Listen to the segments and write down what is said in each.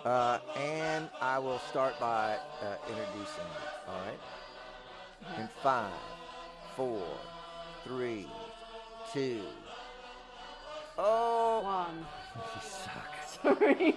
And I will start by introducing you. All right. In 5, 4, 3, 2. Oh, One. you suck. Sorry.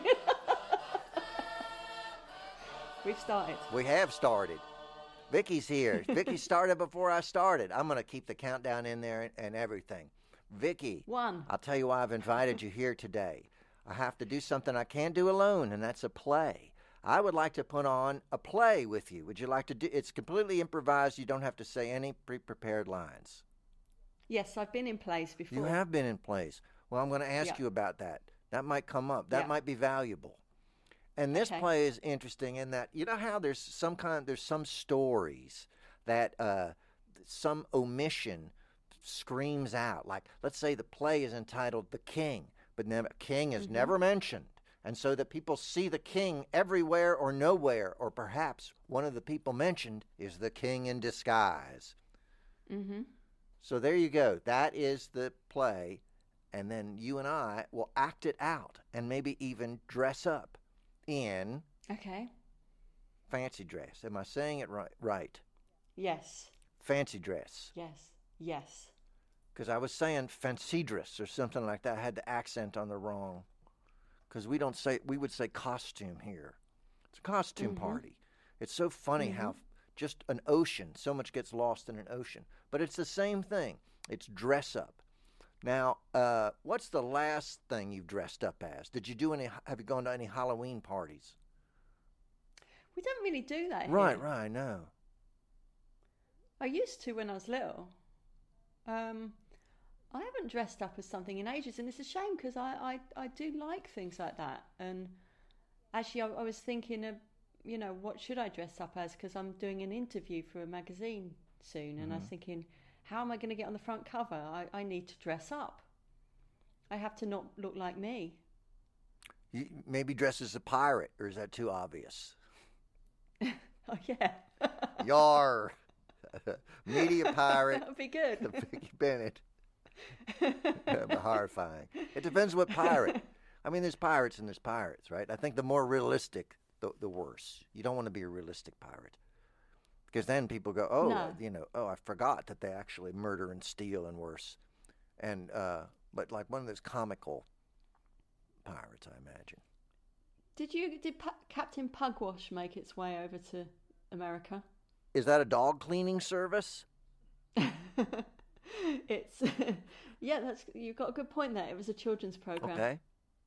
We've started. We have started. Vicky's here. Vicky started before I started. I'm going to keep the countdown in there and everything. Vicky, One. I'll tell you why I've invited you here today. I have to do something I can't do alone, and that's a play. I would like to put on a play with you. Would you like to do? It's completely improvised. You don't have to say any pre-prepared lines. Yes, I've been in plays before. You have been in plays. Well, I'm going to ask Yeah. you about that. That might come up. That Yeah. might be valuable. And this Okay. play is interesting in that you know how there's some stories that some omission screams out. Like let's say the play is entitled The King, but the king is never mentioned. And so that people see the king everywhere or nowhere, or perhaps one of the people mentioned is the king in disguise. So there you go. That is the play. And then you and I will act it out and maybe even dress up in Okay. fancy dress. Am I saying it right? Right. Yes. Fancy dress. Yes. Yes. Because I was saying fancy dress or something like that. I had the accent on the wrong. Because we would say costume here. It's a costume party. It's so funny how just an ocean, so much gets lost in an ocean. But it's the same thing. It's dress up. Now, what's the last thing you've dressed up as? Have you gone to any Halloween parties? We don't really do that here. Right, I know. I used to when I was little. I haven't dressed up as something in ages, and it's a shame because I do like things like that. And actually, I was thinking of, what should I dress up as? Because I'm doing an interview for a magazine soon, and I was thinking, how am I going to get on the front cover? I need to dress up. I have to not look like me. You maybe dress as a pirate, or is that too obvious? Oh, yeah. Yar! Media pirate, That would be good. Vicky Bennett. Horrifying. It depends what pirate. I mean, there's pirates and there's pirates, right? I think the more realistic, the worse. You don't want to be a realistic pirate. Because then people go, oh, I forgot that they actually murder and steal and worse. And, but like one of those comical pirates, I imagine. Did Captain Pugwash make its way over to America? Is that a dog cleaning service? It's you've got a good point there. It was a children's program. Okay.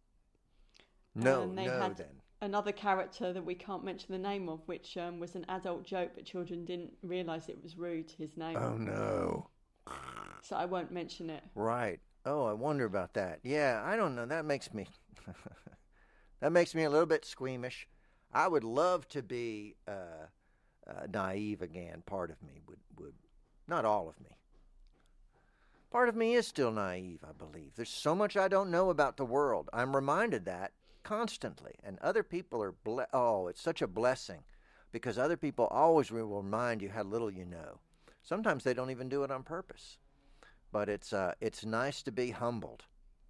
No, They no, had then. another character that we can't mention the name of, which was an adult joke, but children didn't realise it was rude, his name. Oh, no. So I won't mention it. Right. Oh, I wonder about that. Yeah, I don't know. That makes me a little bit squeamish. I would love to be naive again. Part of me would, not all of me. Part of me is still naive, I believe. There's so much I don't know about the world. I'm reminded that constantly. And other people are, it's such a blessing because other people always will remind you how little you know. Sometimes they don't even do it on purpose. But it's nice to be humbled.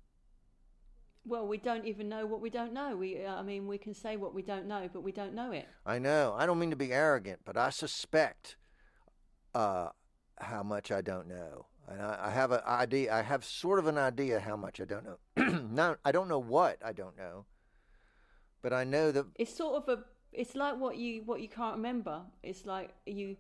Well, we don't even know what we don't know. We can say what we don't know, but we don't know it. I know. I don't mean to be arrogant, but I suspect how much I don't know. And I have an idea. I have sort of an idea how much I don't know. Now, I don't know what I don't know, but I know that It's sort of it's like what you can't remember. It's like you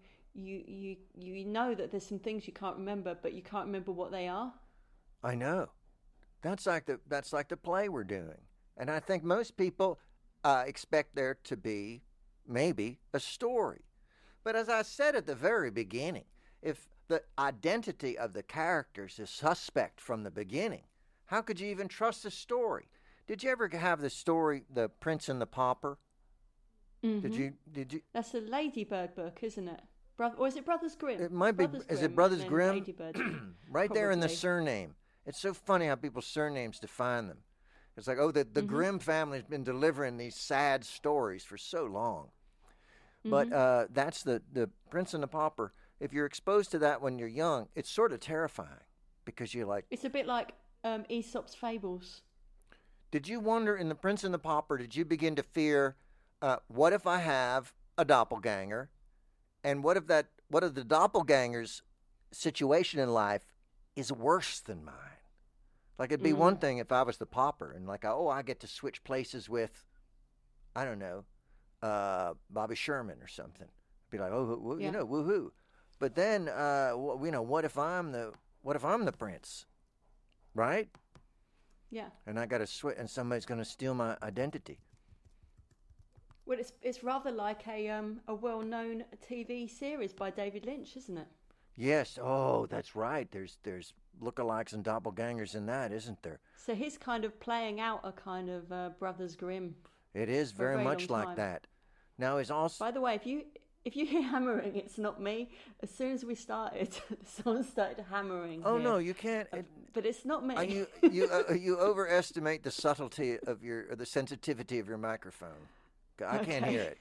know that there's some things you can't remember, but you can't remember what they are. I know. That's like the play we're doing, and I think most people expect there to be maybe a story. But as I said at the very beginning, if the identity of the characters is suspect from the beginning, how could you even trust the story? Did you ever have the story, The Prince and the Pauper? Mm-hmm. Did you? That's a Ladybird book, isn't it? Or is it Brothers Grimm? It might be. Is it Brothers Grimm? Ladybird. Right there in the Probably. surname. It's so funny how people's surnames define them. It's like, the Grimm family's been delivering these sad stories for so long. But that's the Prince and the Pauper. If you're exposed to that when you're young, it's sort of terrifying because you're like, It's a bit like Aesop's fables. Did you wonder in The Prince and the Pauper, did you begin to fear, what if I have a doppelganger? And what if the doppelganger's situation in life is worse than mine? Like, it'd be one thing if I was the pauper and like, I get to switch places with, I don't know, Bobby Sherman or something. Be like, woohoo. But then, what if I'm the prince, right? Yeah. And I got to switch, and somebody's going to steal my identity. Well, it's rather like a well-known TV series by David Lynch, isn't it? Yes. Oh, that's right. There's lookalikes and doppelgangers in that, isn't there? So he's kind of playing out a kind of Brothers Grimm. It is very much like that. Now, is also. By the way, if you hear hammering, it's not me. As soon as we started, someone started hammering. Oh here. No, you can't. But it's not me. You overestimate the subtlety of the sensitivity of your microphone. I can't hear it.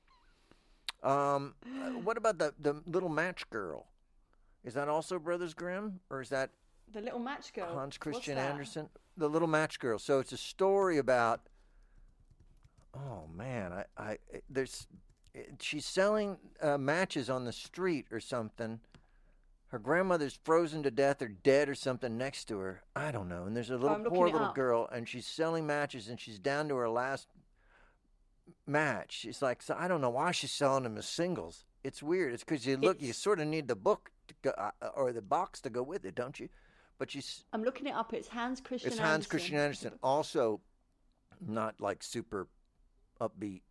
What about the little match girl? Is that also Brothers Grimm, or is that the little match girl? Hans Christian Andersen, the little match girl. So it's a story about. Oh man, she's selling matches on the street or something. Her grandmother's frozen to death or dead or something next to her. I don't know. And there's a poor little girl, and she's selling matches, and she's down to her last match. She's like, so I don't know why she's selling them as singles. It's weird. It's because you sort of need the book to go, or the box to go with it, don't you? But I'm looking it up. It's Hans Christian Andersen. It's Hans Christian Andersen. Also, not like super upbeat.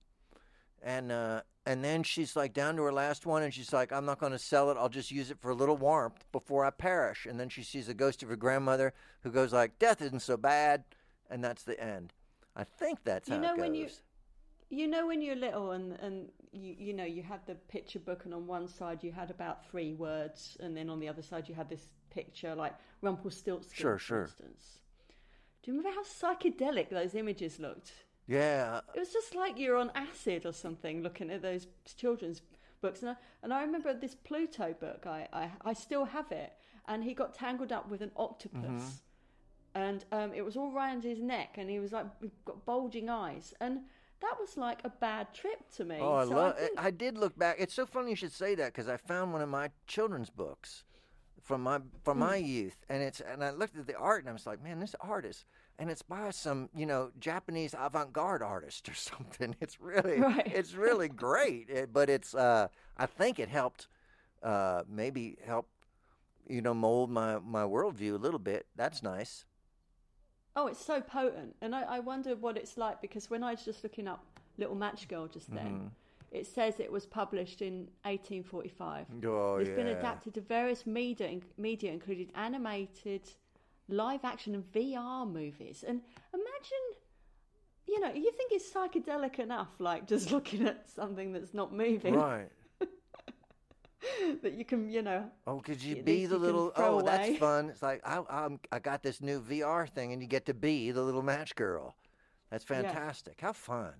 And then she's like down to her last one, and she's like, I'm not going to sell it. I'll just use it for a little warmth before I perish. And then she sees the ghost of her grandmother who goes like, death isn't so bad. And that's the end. I think that's how it goes. When you're little and you had the picture book, and on one side you had about 3 words, and then on the other side you had this picture like Rumpelstiltskin, for instance. Do you remember how psychedelic those images looked? Yeah. It was just like you're on acid or something looking at those children's books. And I remember this Pluto book, I still have it, and he got tangled up with an octopus. And it was all around his neck, and he was like, got bulging eyes. And that was like a bad trip to me. Oh, I did look back. It's so funny you should say that, because I found one of my children's books from my youth, and I looked at the art, and I was like, man, this artist. And it's by some, Japanese avant-garde artist or something. It's really great. But it's, I think it helped, maybe help, mold my worldview a little bit. That's nice. Oh, it's so potent. And I wonder what it's like, because when I was just looking up Little Match Girl just then, it says it was published in 1845. Oh, it's been adapted to various media, including animated, live action and VR movies. And imagine, you think it's psychedelic enough, like just looking at something that's not moving. Right. That you can, Oh, could you be the little, away. That's fun. It's like, I got this new VR thing, and you get to be the little match girl. That's fantastic. Yeah. How fun.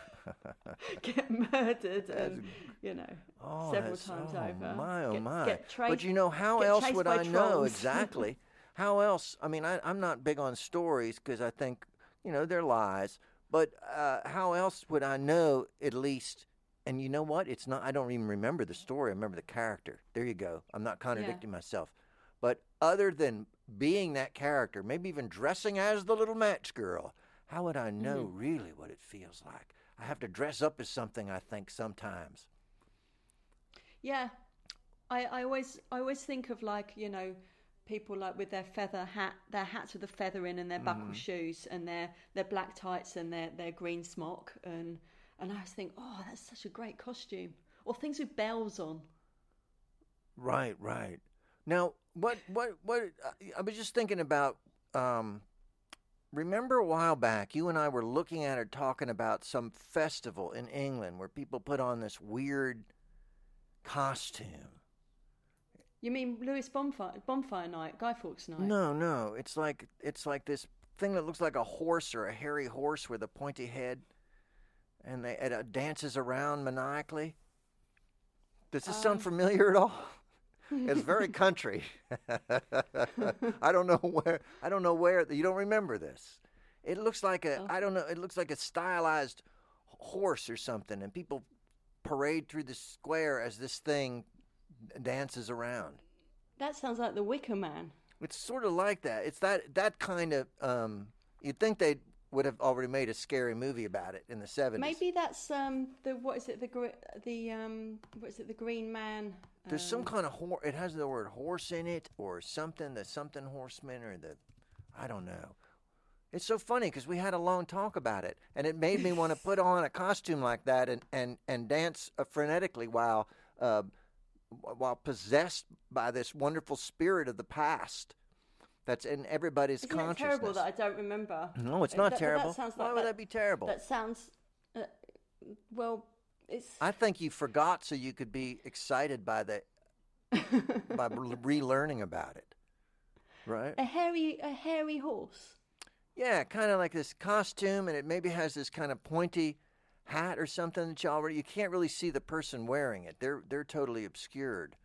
Get murdered and, several times over. My. Get but how else would I know exactly? How else? I mean, I'm not big on stories, because I think, they're lies. But how else would I know, at least? And you know what? It's not. I don't even remember the story. I remember the character. There you go. I'm not contradicting myself. But other than being that character, maybe even dressing as the little match girl, how would I know really what it feels like? I have to dress up as something, I think, sometimes. Yeah. I always think of, like, people like with their hats with a feather in, and their buckle shoes, and their black tights, and their green smock, and I always think, oh, that's such a great costume. Or things with bells on. Right. Now, what I was just thinking about, remember a while back, you and I were looking at or talking about some festival in England where people put on this weird costume. You mean Lewis Bonfire Night, Guy Fawkes Night? No. It's like this thing that looks like a horse, or a hairy horse with a pointy head, and it dances around maniacally. Does this sound familiar at all? It's very country. I don't know where. You don't remember this. It looks like Oh. I don't know, it looks like a stylized horse or something, and people parade through the square as this thing dances around. That sounds like the Wicker Man. It's sort of like that. It's that kind of. You'd think they would have already made a scary movie about it in the 70s. Maybe that's the what is it what is it, the Green Man? There's some kind of horse. It has the word horse in it, or something. The something horseman, or the, I don't know. It's so funny because we had a long talk about it, and it made me want to put on a costume like that and dance frenetically while possessed by this wonderful spirit of the past that's in everybody's Isn't it consciousness. terrible that I don't remember? No, it's not That terrible. sounds Why like would that be terrible? That sounds well. It's I think you forgot so you could be excited by by relearning about it, right? a hairy horse. Yeah, kind of like this costume, and it maybe has this kind of pointy hat or something that you can't really see the person wearing it. They're totally obscured.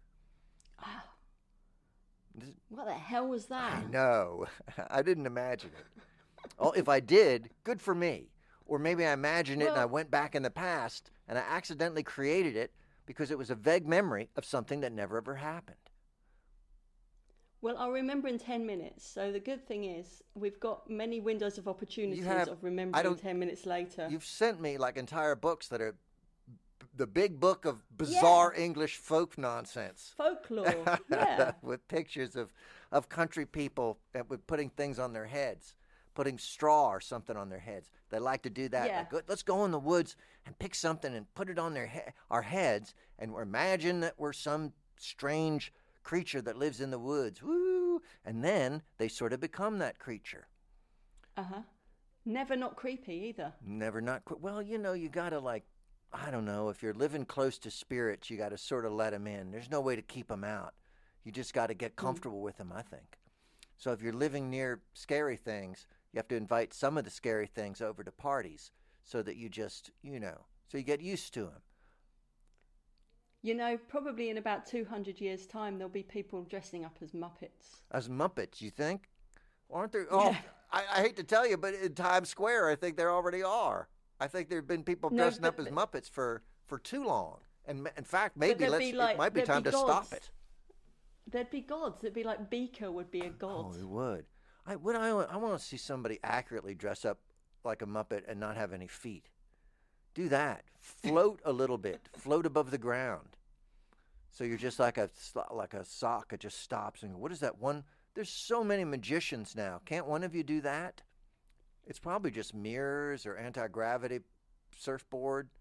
What the hell was that? I know. I didn't imagine it. Oh, if I did, good for me. Or maybe I imagined it and I Well- went back in the past and I accidentally created it because it was a vague memory of something that never ever happened. Well, I'll remember in 10 minutes. So the good thing is we've got many windows of opportunities have- of I remembering don't- 10 minutes later. You've sent me like entire books that are the big book of bizarre English folk nonsense. Folklore, yeah. With pictures of country people with putting things on their heads, putting straw or something on their heads. They like to do that. Yeah. Like, let's go in the woods and pick something and put it on our heads and imagine that we're some strange creature that lives in the woods. Woo! And then they sort of become that creature. Uh-huh. Never not creepy either. Never not. Well, you got to I don't know, if you're living close to spirits, you got to sort of let them in. There's no way to keep them out. You just got to get comfortable with them, I think. So if you're living near scary things, you have to invite some of the scary things over to parties so that you just, so you get used to them. Probably in about 200 years' time, there'll be people dressing up as Muppets. As Muppets, you think? Aren't there? Oh, I hate to tell you, but in Times Square, I think there already are. I think there have been people dressing up as Muppets for too long. And in fact, maybe it might be time to stop it. There'd be gods. It'd be like Beaker would be a god. Oh, it would. I want to see somebody accurately dress up like a Muppet and not have any feet. Do that. Float a little bit. Float above the ground. So you're just like a sock that just stops and what is that one? There's so many magicians now. Can't one of you do that? It's probably just mirrors or anti-gravity surfboard.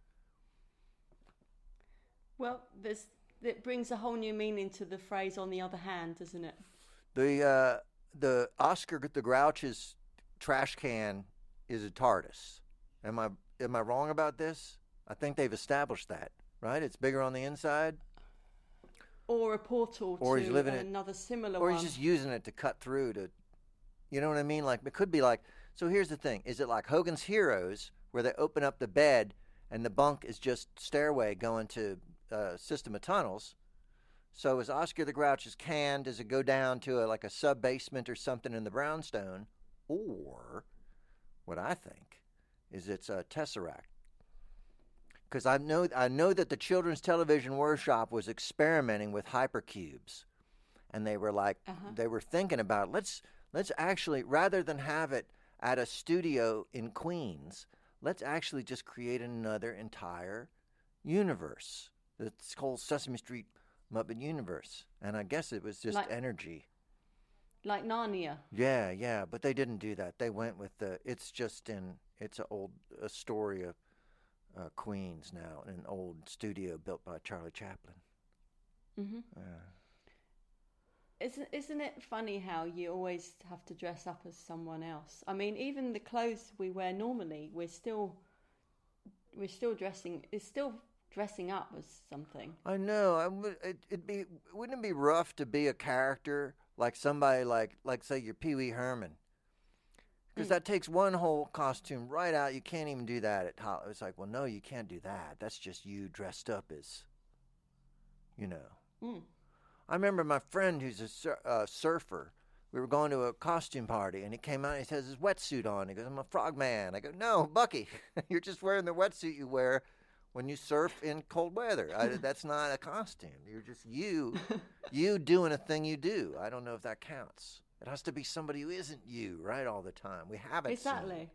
Well, it brings a whole new meaning to the phrase "on the other hand," doesn't it? The Oscar the Grouch's trash can is a TARDIS. Am I wrong about this? I think they've established that, right? It's bigger on the inside. Or a portal Or to he's living another similar or one. he's just using it to cut through to, you know what I mean? Like it could be like. So here's the thing: is it like Hogan's Heroes, where they open up the bed and the bunk is just stairway going to system of tunnels? So is Oscar the Grouch's can? Does it go down to a sub basement or something in the brownstone? Or what I think is it's a tesseract. Because I know that the Children's Television Workshop was experimenting with hypercubes, and they were they were thinking about let's actually, rather than have it at a studio in Queens, let's actually just create another entire universe. It's called Sesame Street Muppet Universe, and I guess it was just energy. Like Narnia. Yeah, but they didn't do that. They went with it's a story of Queens now, in an old studio built by Charlie Chaplin. Mm-hmm. Isn't it funny how you always have to dress up as someone else? I mean, even the clothes we wear normally, we're still dressing. It's still dressing up as something. I know. Wouldn't it be rough to be a character like somebody like say you're Pee Wee Herman? Because that takes one whole costume right out. You can't even do that at Hollywood. It's like, well, no, you can't do that. That's just you dressed up as, Mm. I remember my friend who's a surfer we were going to a costume party, and he came out and he has his wetsuit on. He goes, I'm a frogman. I go, no, Bucky, you're just wearing the wetsuit you wear when you surf in cold weather. That's not a costume. You're just you doing a thing you do. I don't know if that counts. It has to be somebody who isn't you, right, all the time. We haven't Exactly.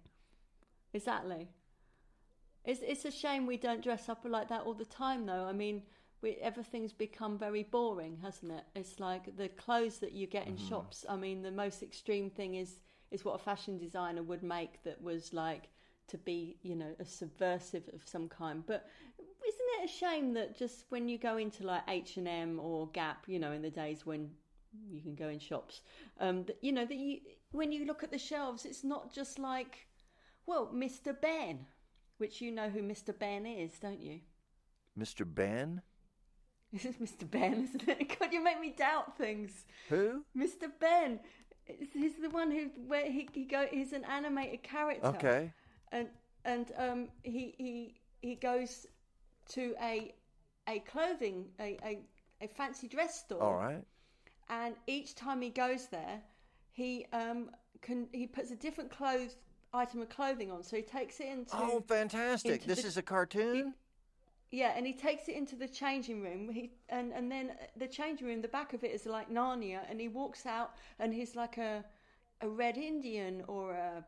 It's a shame we don't dress up like that all the time, though. I mean, everything's become very boring, hasn't it? It's like the clothes that you get in shops. I mean, the most extreme thing is what a fashion designer would make that was like to be, a subversive of some kind. But isn't it a shame that just when you go into like H&M or Gap, in the days when you can go in shops, that you when you look at the shelves, it's not just like, well, Mr. Ben, which you know who Mr. Ben is, don't you? Mr. Ben? This is Mr. Ben, isn't it? God, you make me doubt things. Who? Mr. Ben. He's the one where he's an animated character. Okay. And he goes to a clothing a fancy dress store. All right. And each time he goes there, he puts a different item of clothing on. So he takes it into. Oh, fantastic! This is a cartoon. And he takes it into the changing room. And then the changing room, the back of it is like Narnia, and he walks out and he's like a Red Indian or a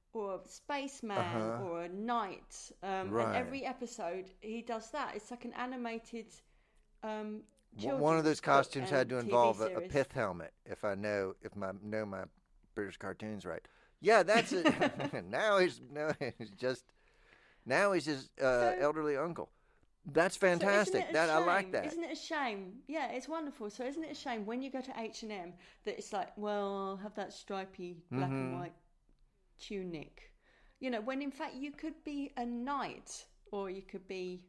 spaceman or a knight. Right. And every episode he does that. It's like an animated. One of those costumes had to involve a pith helmet. If I know my British cartoons right. Yeah, that's it. Now he's just elderly uncle. That's fantastic. So I like that. Isn't it a shame? Yeah, it's wonderful. So isn't it a shame when you go to H&M that it's like, well, I'll have that stripy black and white tunic. When in fact you could be a knight or you could be,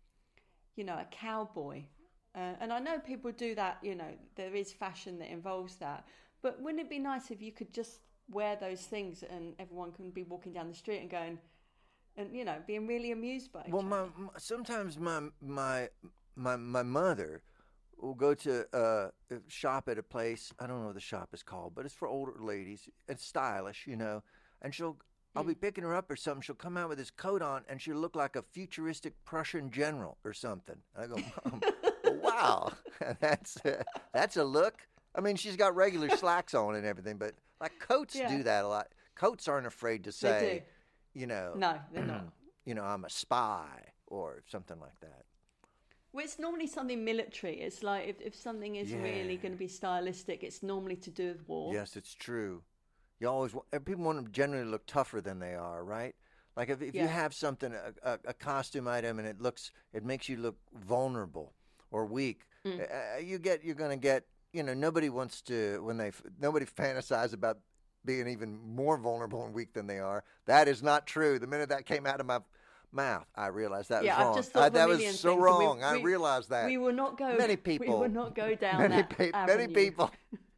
a cowboy. And I know people do that, there is fashion that involves that. But wouldn't it be nice if you could just wear those things and everyone can be walking down the street and going, and being really amused by it. Well, sometimes my mother will go to shop at a place. I don't know what the shop is called, but it's for older ladies. It's stylish, and I'll be picking her up or something. She'll come out with this coat on, and she'll look like a futuristic Prussian general or something. I go, Mom, wow, that's a look. I mean, she's got regular slacks on and everything, but like coats do that a lot. Coats aren't afraid to say. No, they're not. I'm a spy or something like that. Well, it's normally something military. It's like if something is really going to be stylistic, it's normally to do with war. Yes, it's true. People want to generally look tougher than they are, right? Like if you have something, a costume item, and it makes you look vulnerable or weak, you're going to get, nobody wants to, nobody fantasizes about being even more vulnerable and weak than they are. That is not true. The minute that came out of my mouth, I realized that was wrong. I've just thought that was so wrong. I realized that. We will not go. Many people. We will not go down that avenue. Many people.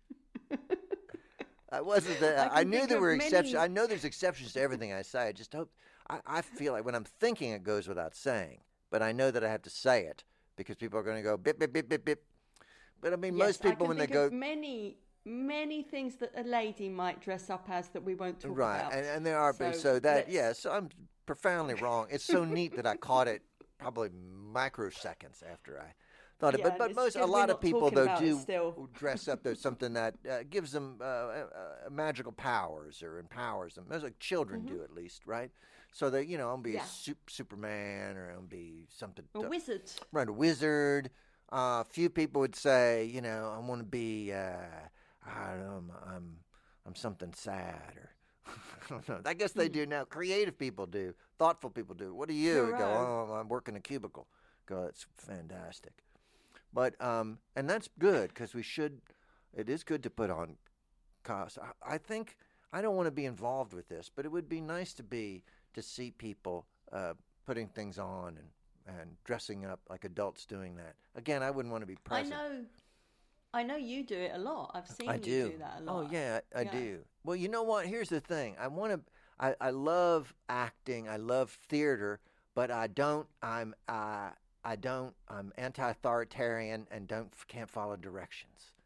I wasn't that. I knew there were exceptions. I know there's exceptions to everything I say. I just hope. I feel like when I'm thinking, it goes without saying. But I know that I have to say it because people are going to go bip bip bip bip bip. But I mean, most people when they go many things that a lady might dress up as that we won't talk about. Right, and there are, so I'm profoundly wrong. It's so neat that I caught it probably microseconds after I thought it. But a lot of people though do dress up. There's something that gives them magical powers or empowers them. That's like children do, at least, right? So that I'm gonna be a Superman or I'm gonna be something. A wizard. Right, a wizard. Few people would say, I want to be. I don't know, I'm something sad or I don't know. I guess they do now. Creative people do. Thoughtful people do. What do you go? Oh, I'm working a cubicle. Go. It's fantastic. But and that's good because it is good to put on costumes. I think I don't want to be involved with this, but it would be nice to see people putting things on and dressing up like adults doing that. Again, I wouldn't want to be present. I know you do it a lot. I've seen you do that a lot. Oh yeah, I do. Well, you know what? Here's the thing. I love acting. I love theater, but I'm anti-authoritarian and can't follow directions.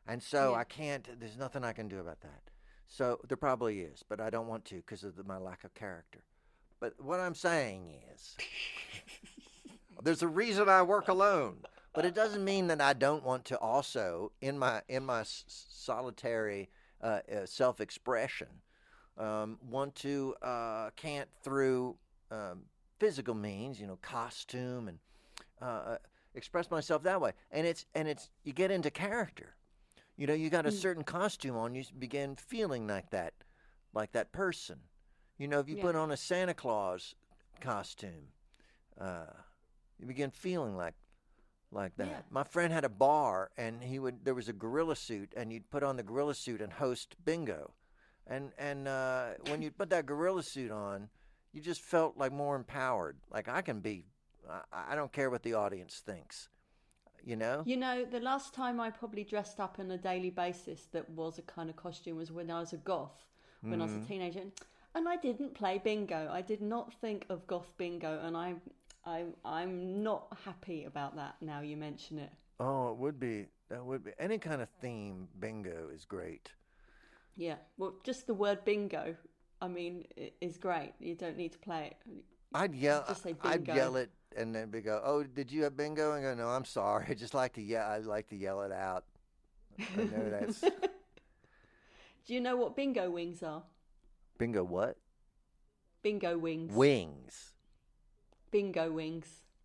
And so Yeah. I can't. There's nothing I can do about that. So there probably is, but I don't want to because of my lack of character. But what I'm saying is, there's a reason I work alone. But it doesn't mean that I don't want to also, in my solitary self-expression, want to cant through physical means, costume, and express myself that way. And it's you get into character. You got a certain costume on, you begin feeling like that person. If you put on a Santa Claus costume, you begin feeling like that. Yeah. My friend had a bar, and there was a gorilla suit, and you'd put on the gorilla suit and host bingo. And when you put that gorilla suit on, you just felt like more empowered. Like I don't care what the audience thinks. The last time I probably dressed up on a daily basis that was a kind of costume was when I was a goth, when I was a teenager. And I didn't play bingo. I did not think of goth bingo, and I'm not happy about that now you mention it. Oh, it would be. That would be. Any kind of theme bingo is great. Yeah. Well, just the word bingo, is great. You don't need to play it. I'd yell. Just say bingo. I'd yell it, and then they go, "Oh, did you have bingo?" And go, "No, I'm sorry. I just like to yell. I like to yell it out." I know that's. Do you know what bingo wings are? Bingo what? Bingo wings. Wings. Bingo wings.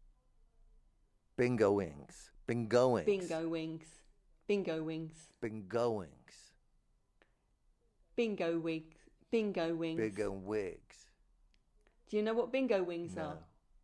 Bingo wings. Bingo wings. Bingo wings. Bingo wings. Bingo wings. Bingo wigs. Bingo wings. Bingo wigs. Do you know what bingo wings No. are?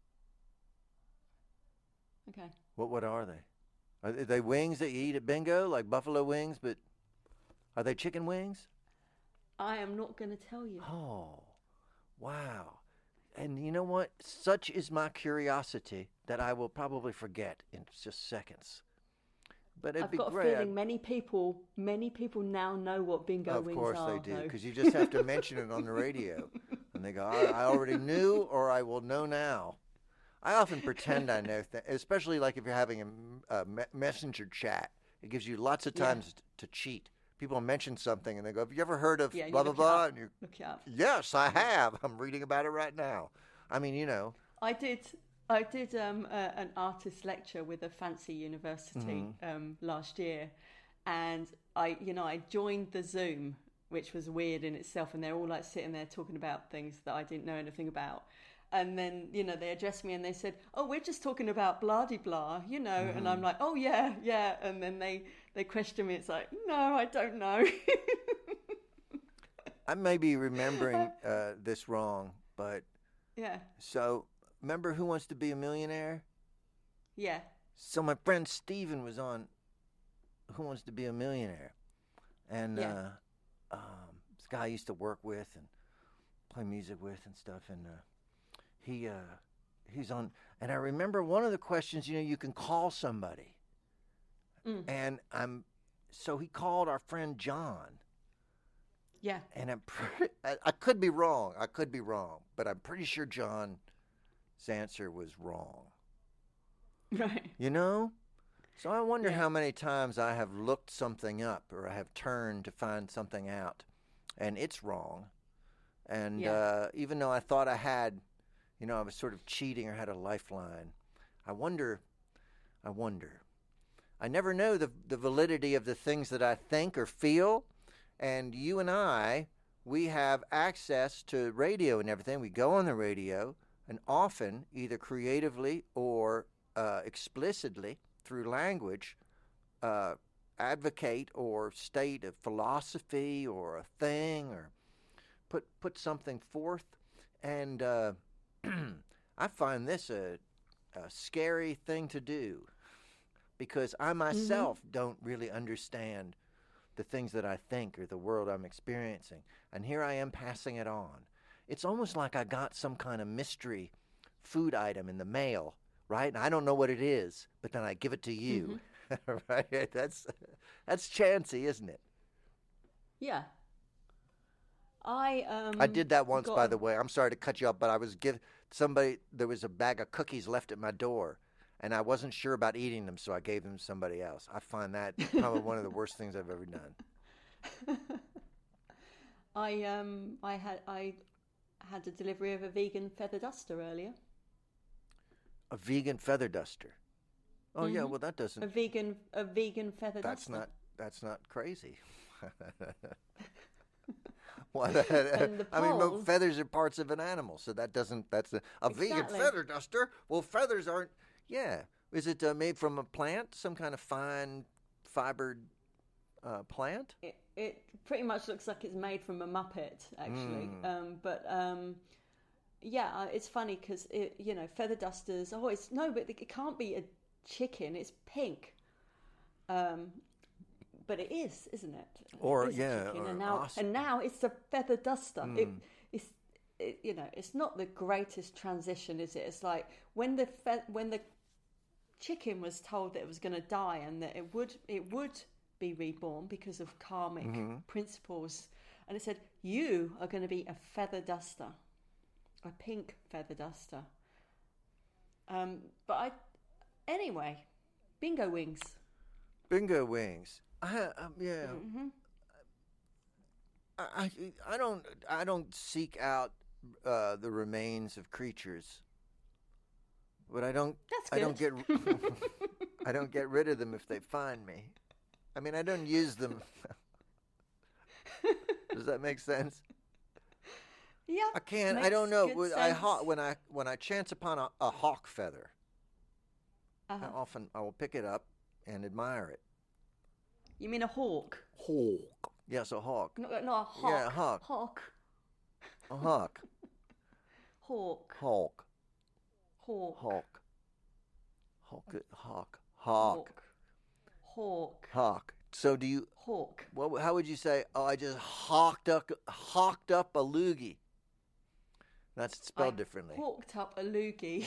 Okay. What are they? Are they wings that you eat at bingo, like buffalo wings, but are they chicken wings? I am not going to tell you. Oh, wow. And you know what? Such is my curiosity that I will probably forget in just seconds. But it'd I've be got great. a feeling many people now know what bingo wings are. Of course they do, though. because you just have to mention it on the radio. And they go, I already knew, or I will know now. I often pretend I know things, especially like if you're having a messenger chat. It gives you lots of times to cheat. People mention something and they go, "Have you ever heard of blah, blah, blah?" And you look it up. Yes, I have. I'm reading about it right now. I did an artist lecture with a fancy university last year, and I joined the Zoom, which was weird in itself, and they're all like sitting there talking about things that I didn't know anything about. And then, they addressed me and they said, "Oh, we're just talking about blah-de-blah, and I'm like, "Oh, yeah, yeah." And then they question me. It's like, "No, I don't know." I may be remembering this wrong, but yeah. So remember Who Wants to Be a Millionaire? Yeah. So my friend Steven was on Who Wants to Be a Millionaire. And this guy I used to work with and play music with and stuff, and he's on, and I remember one of the questions, you can call somebody. And so he called our friend John. Yeah. And I could be wrong. But I'm pretty sure John's answer was wrong. Right. So I wonder how many times I have looked something up or I have turned to find something out and it's wrong. And even though I thought I had, I was sort of cheating or had a lifeline, I wonder. I never know the validity of the things that I think or feel. And you and I, we have access to radio and everything. We go on the radio and often, either creatively or explicitly through language, advocate or state a philosophy or a thing or put something forth. And I find this a scary thing to do because I myself don't really understand the things that I think or the world I'm experiencing. And here I am passing it on. It's almost like I got some kind of mystery food item in the mail, right? And I don't know what it is, but then I give it to you. Right? That's chancy, isn't it? Yeah. I did that once, by the way. I'm sorry to cut you off, but I was there was a bag of cookies left at my door. and I wasn't sure about eating them, so I gave them to somebody else. I find that probably one of the worst things I've ever done. I had a delivery of a vegan feather duster earlier. A vegan feather duster. Oh yeah, well that doesn't. A vegan feather duster. That's not crazy. What? I mean, but feathers are parts of an animal, so that doesn't. That's a vegan feather duster. Well, feathers aren't. Yeah, is it made from a plant? Some kind of fine fibered plant? It pretty much looks like it's made from a Muppet, actually. Yeah, it's funny because feather dusters. Oh, but it can't be a chicken. It's pink. But it is, isn't it? Or it yeah, or and now it's a feather duster. It's not the greatest transition, is it? It's like when the chicken was told that it was going to die and that it would be reborn because of karmic principles, and it said you are going to be a feather duster, a pink feather duster. Anyway, bingo wings. Bingo wings. I don't seek out the remains of creatures, but I don't get I don't get rid of them if they find me. I mean, I don't use them. Does that make sense? Yeah. I can't. I don't know. When I chance upon a hawk feather, I will pick it up and admire it. You mean a hawk? Hawk. Yes, a hawk. Not a hawk. Yeah, a hawk. Hawk. A hawk. Hawk. Hawk. Hawk. Hawk. Hawk. Hawk. Hawk. Hawk. Hawk. So do you? Hawk. Well, how would you say? Oh, I just hawked up a loogie. That's spelled differently. Hawked up a loogie.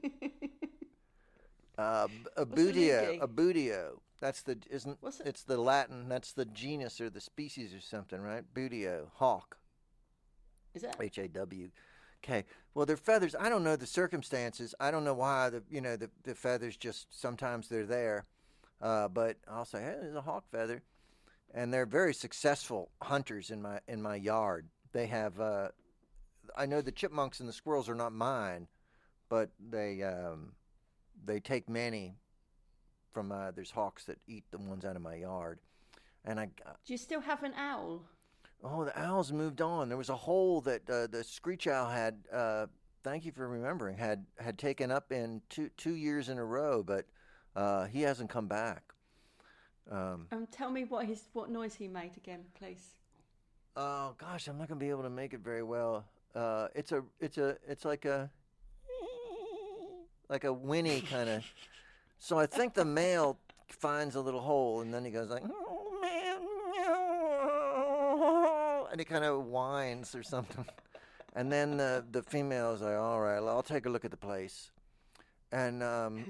A buteo. That's it's the Latin. That's the genus or the species or something, right? Buteo, hawk. Is that Haw? Okay. Well, they're feathers. I don't know the circumstances. I don't know why the feathers just sometimes they're there. But I'll say, hey, there's a hawk feather, and they're very successful hunters in my yard. They have. I know the chipmunks and the squirrels are not mine, but they take many from. There's hawks that eat the ones out of my yard, and Do you still have an owl? Oh, the owls moved on. There was a hole that the screech owl had. Thank you for remembering. Had taken up in 2 years in a row, but. He hasn't come back. Tell me what noise he made again, please. Oh gosh, I'm not gonna be able to make it very well. It's like a whinny kind of. So I think the male finds a little hole and then he goes like, oh, man, and he kind of whines or something. And then the female is like, all right, I'll take a look at the place, and.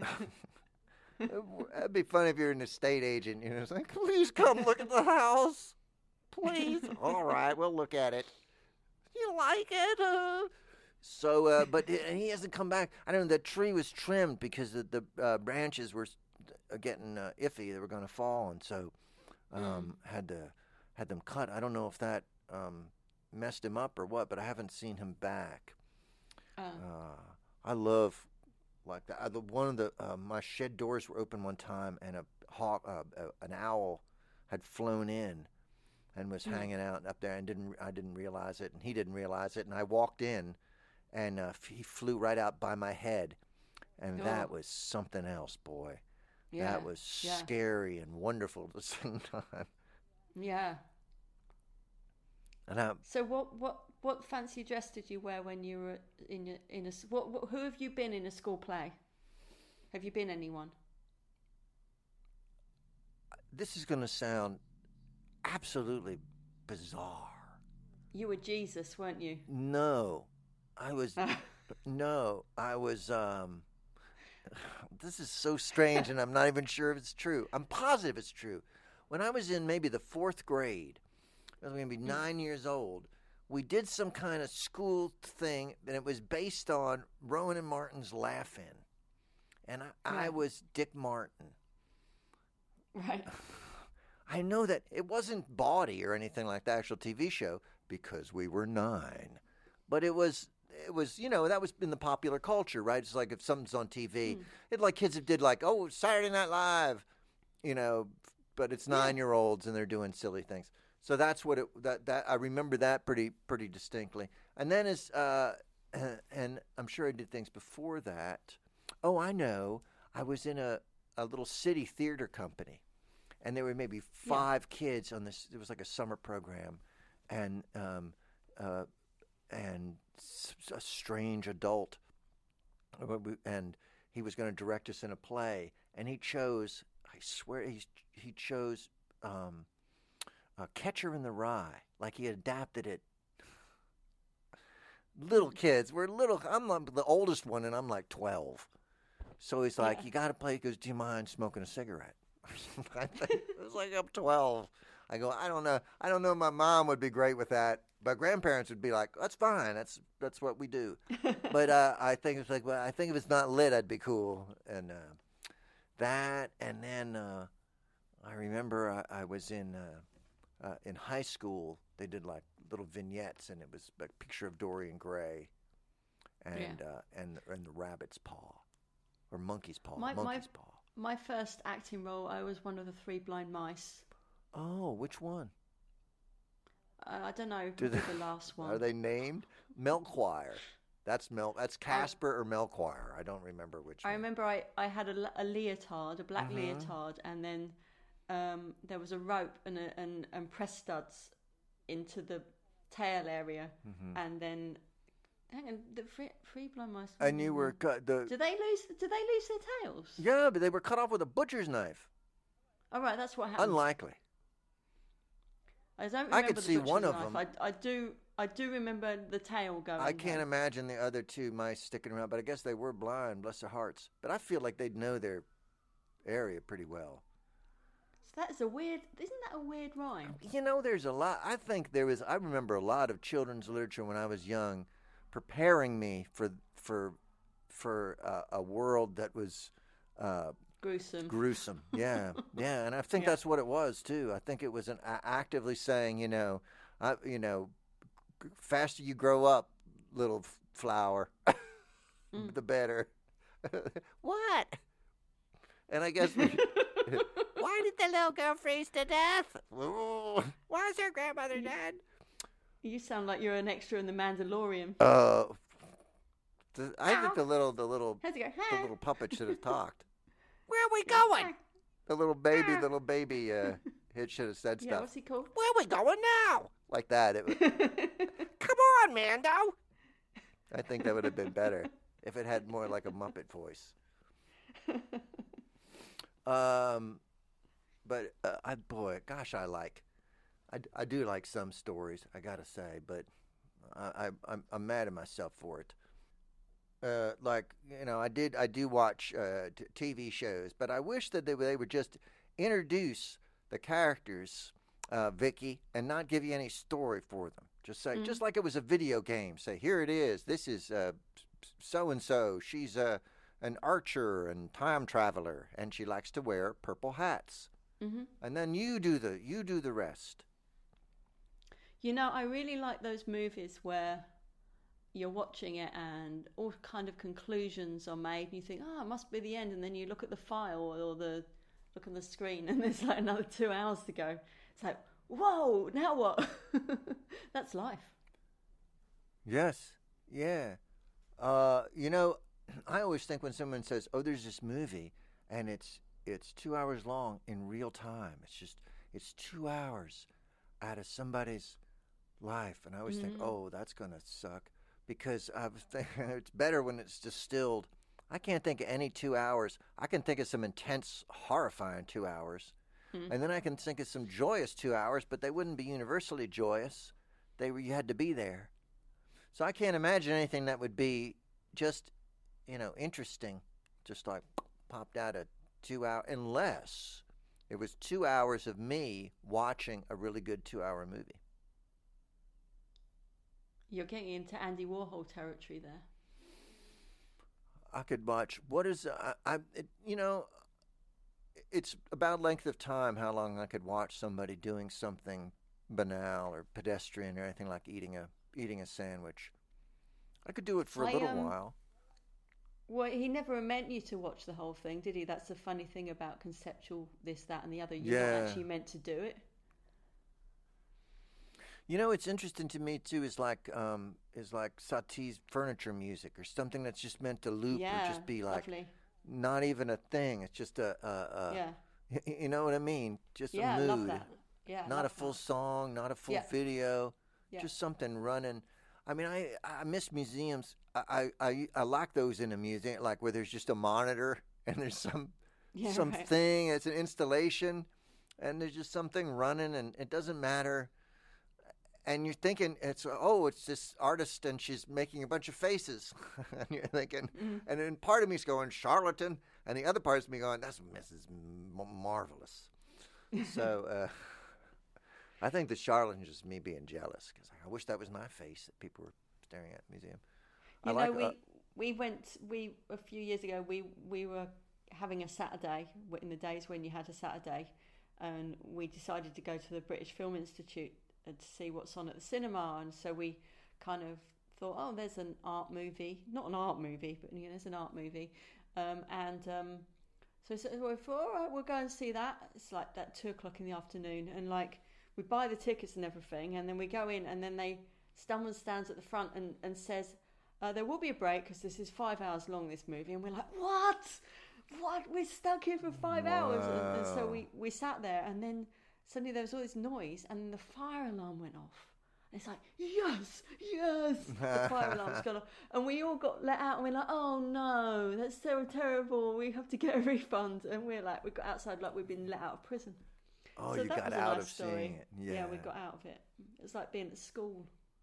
It'd be funny if you're an estate agent, it's like, please come look at the house. Please. All right, we'll look at it. You like it? So, but he hasn't come back. I don't know, the tree was trimmed because the branches were getting iffy. They were going to fall, and so had them cut. I don't know if that messed him up or what, but I haven't seen him back. I love... like that. One of the my shed doors were open one time, and an owl had flown in and was hanging out up there, and I didn't realize it, and he didn't realize it, and I walked in, and he flew right out by my head, and that was something else, boy. Yeah, that was scary and wonderful at the same time. Yeah. And so what fancy dress did you wear when you were who have you been in a school play? Have you been anyone? This is going to sound absolutely bizarre. You were Jesus, weren't you? No, I was. No, I was. This is so strange, and I'm not even sure if it's true. I'm positive it's true. When I was in maybe the 4th grade, I was going to be 9 years old. We did some kind of school thing, and it was based on Rowan and Martin's Laugh-In. and I Right. was Dick Martin. Right. I know that it wasn't bawdy or anything like the actual TV show because we were 9, but it was that was in the popular culture, right? It's like if something's on TV, it's like kids that did like Saturday Night Live, but it's 9-year-olds and they're doing silly things. So that's what that I remember that pretty distinctly. And then and I'm sure I did things before that. Oh, I know. I was in a little city theater company, and there were maybe 5 kids on this. It was like a summer program, and a strange adult, and he was going to direct us in a play, and he chose. I swear he chose Catcher in the Rye, like he adapted it. Little kids, we're little. I'm the oldest one, and I'm like 12. So he's like, "You got to play." He goes, "Do you mind smoking a cigarette?" I think it was like I'm 12. I go, "I don't know. I don't know. My mom would be great with that, but grandparents would be like, that's fine. That's what we do." But I think it's like, well, I think if it's not lit, I'd be cool. And that, and then I remember I was in high school. They did like little vignettes, and it was a picture of Dorian Gray, and the rabbit's paw, or monkey's paw. Monkey's paw. My first acting role, I was one of the 3 blind mice. Oh, which one? I don't know. The last one. Are they named? Melchior. That's Casper or Melchior. I don't remember which one. I remember I had a leotard, a black leotard, and then there was a rope and press studs into the tail area, and then hang on, the 3 blind mice. And you were cut. Did they lose their tails? Yeah, but they were cut off with a butcher's knife. All right, that's what happened. Unlikely. I don't remember could see one of knife. them. I do remember the tail going. I can't imagine the other 2 mice sticking around, but I guess they were blind, bless their hearts. But I feel like they'd know their area pretty well. So that's a weird. Isn't that a weird rhyme? There's a lot. I think there was. I remember a lot of children's literature when I was young, preparing me for a world that was gruesome. Yeah, yeah, and I think that's what it was too. I think it was actively saying, faster you grow up, little flower, the better. What? And I guess. Why did the little girl freeze to death? Why is her grandmother dead? You sound like you're an extra in The Mandalorian. I think the little How's it go? the little puppet should have talked. Where are we going? The little baby it should have said stuff. Yeah, what's he called? Where are we going now? Like that. Come on, Mando. I think that would have been better if it had more like a Muppet voice. But I do like some stories, I gotta say, but I'm mad at myself for it. I do watch TV shows, but I wish that they would just introduce the characters, Vicky, and not give you any story for them. Just say, just like it was a video game. Say, here it is. This is so and so. She's an archer and time traveler, and she likes to wear purple hats. And then you do the rest. I really like those movies where you're watching it and all kind of conclusions are made, and you think, it must be the end, and then you look at the file or look on the screen, and there's like another 2 hours to go. It's like, whoa, now what? That's life. Yes, yeah. I always think when someone says, "Oh, there's this movie," and it's 2 hours long in real time. It's 2 hours out of somebody's life, and I always think, "Oh, that's gonna suck," because I was thinking it's better when it's distilled. I can't think of any 2 hours. I can think of some intense, horrifying 2 hours, and then I can think of some joyous 2 hours, but they wouldn't be universally joyous. You had to be there, so I can't imagine anything that would be just interesting, just like popped out of 2 hours, unless it was 2 hours of me watching a really good 2-hour movie. You're getting into Andy Warhol territory there. I could watch. What is it's about length of time how long I could watch somebody doing something banal or pedestrian or anything like eating a sandwich. I could do it for a little while. Well, he never meant you to watch the whole thing, did he? That's the funny thing about conceptual this, that, and the other. You're not actually meant to do it. It's interesting to me too. Is like Satie's furniture music or something that's just meant to loop or just be like not even a thing. It's just a you know what I mean? Just a mood. I love that. Yeah, not a full song, not a full video, just something running. I mean, I miss museums. I like those in a museum, like where there's just a monitor and there's something. It's an installation, and there's just something running, and it doesn't matter. And you're thinking it's this artist, and she's making a bunch of faces, and you're thinking, and then part of me's going charlatan, and the other part of me going, that's Mrs. Marvelous. So. I think the charlatan is just me being jealous because I wish that was my face that people were staring at in the museum. We a few years ago we were having a Saturday in the days when you had a Saturday, and we decided to go to the British Film Institute to see what's on at the cinema, and so we kind of thought, oh, there's an art movie, not an art movie, but there's an art movie, so we thought, all right, we'll go and see that. It's like that 2:00 in the afternoon, and like. We buy the tickets and everything, and then we go in, and then someone stands at the front and says, there will be a break because this is 5 hours long, this movie. And we're like, what? We're stuck here for 5 hours. And so we sat there, and then suddenly there was all this noise, and the fire alarm went off. And it's like, yes, the fire alarm's gone off. And we all got let out, and we're like, oh no, that's so terrible. We have to get a refund. And we got outside like we'd been let out of prison. Oh, so you got out of seeing it. Yeah, we got out of it. It's like being at school.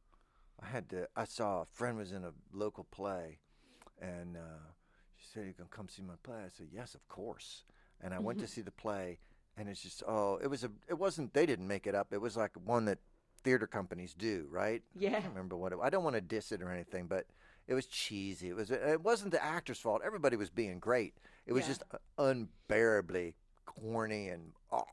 I saw a friend was in a local play, and she said, "You can come see my play." I said, "Yes, of course." And I went to see the play, and it's just it wasn't. They didn't make it up. It was like one that theater companies do, right? Yeah. I can't remember what I don't want to diss it or anything, but it was cheesy. It wasn't the actor's fault. Everybody was being great. It was just unbearably corny and.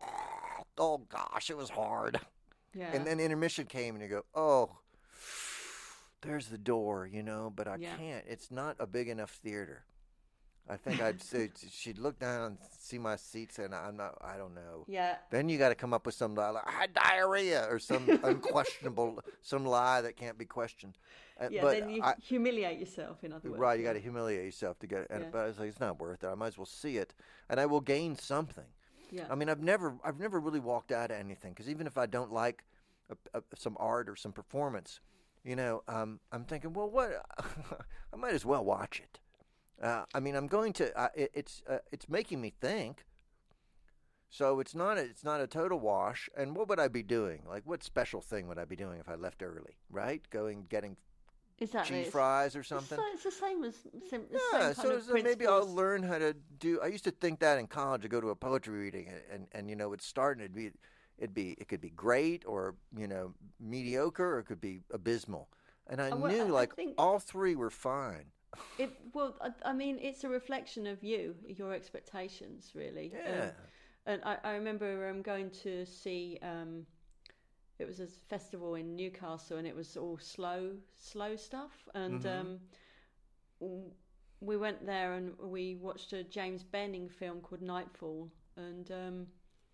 Oh gosh, it was hard. Yeah. And then intermission came, and you go, oh, there's the door, but I can't. It's not a big enough theater. I think I'd say she'd look down and see my seats, and I don't know. Yeah. Then you got to come up with some lie, like, I had diarrhea, or some unquestionable, some lie that can't be questioned. Then you humiliate yourself, in other words. Right, you got to humiliate yourself to get it. But I was like, it's not worth it. I might as well see it, and I will gain something. Yeah. I mean, I've never really walked out of anything, because even if I don't like some art or some performance, I'm thinking, well, what? I might as well watch it. I mean, I'm going to. It's making me think. So it's not a total wash. And what would I be doing? Like, what special thing would I be doing if I left early? Right, getting. Exactly. Cheese fries or something. It's the same as so maybe I'll learn how to do. I used to think that in college, to go to a poetry reading, and it's starting. It could be great, or mediocre, or it could be abysmal. And I knew I think all three were fine. I mean, it's a reflection of your expectations, really. Yeah. And I remember going to see. It was a festival in Newcastle, and it was all slow stuff. And we went there, and we watched a James Benning film called Nightfall. And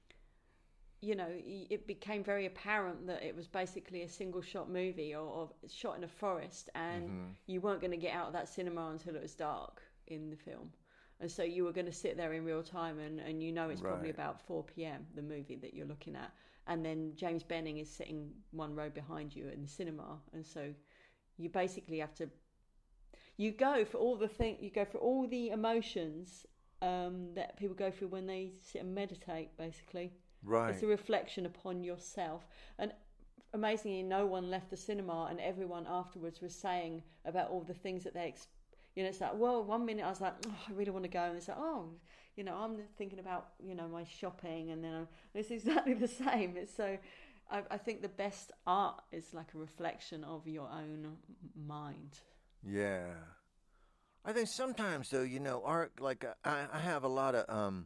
it became very apparent that it was basically a single shot movie, or shot in a forest, and you weren't going to get out of that cinema until it was dark in the film. And so you were going to sit there in real time, and it's probably about 4 p.m, the movie that you're looking at. And then James Benning is sitting one row behind you in the cinema. And so you basically have to... You go for all the emotions that people go through when they sit and meditate, basically. Right. It's a reflection upon yourself. And amazingly, no one left the cinema, and everyone afterwards was saying about all the things that they... it's like, well, 1 minute I was like, oh, I really want to go. And it's like, oh... I'm thinking about, my shopping, and then it's exactly the same. It's so, I think the best art is like a reflection of your own mind. Yeah. I think sometimes though, art like I have a lot of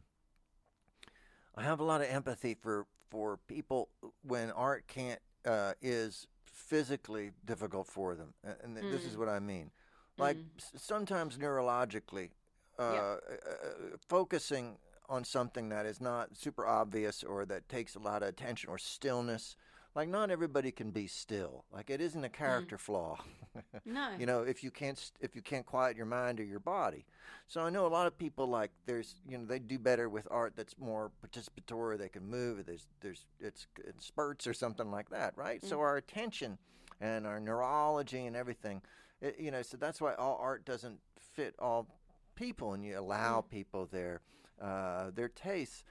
empathy for people when art can't is physically difficult for them, and this is what I mean. Like sometimes neurologically, Yeah. focusing on something that is not super obvious or that takes a lot of attention or stillness. Like not everybody can be still. Like it isn't a character flaw. No. If you can't quiet your mind or your body. So I know a lot of people like they do better with art that's more participatory. They can move. It's in spurts or something like that, right? So our attention and our neurology and everything, so that's why all art doesn't fit all people, and you allow people their tastes.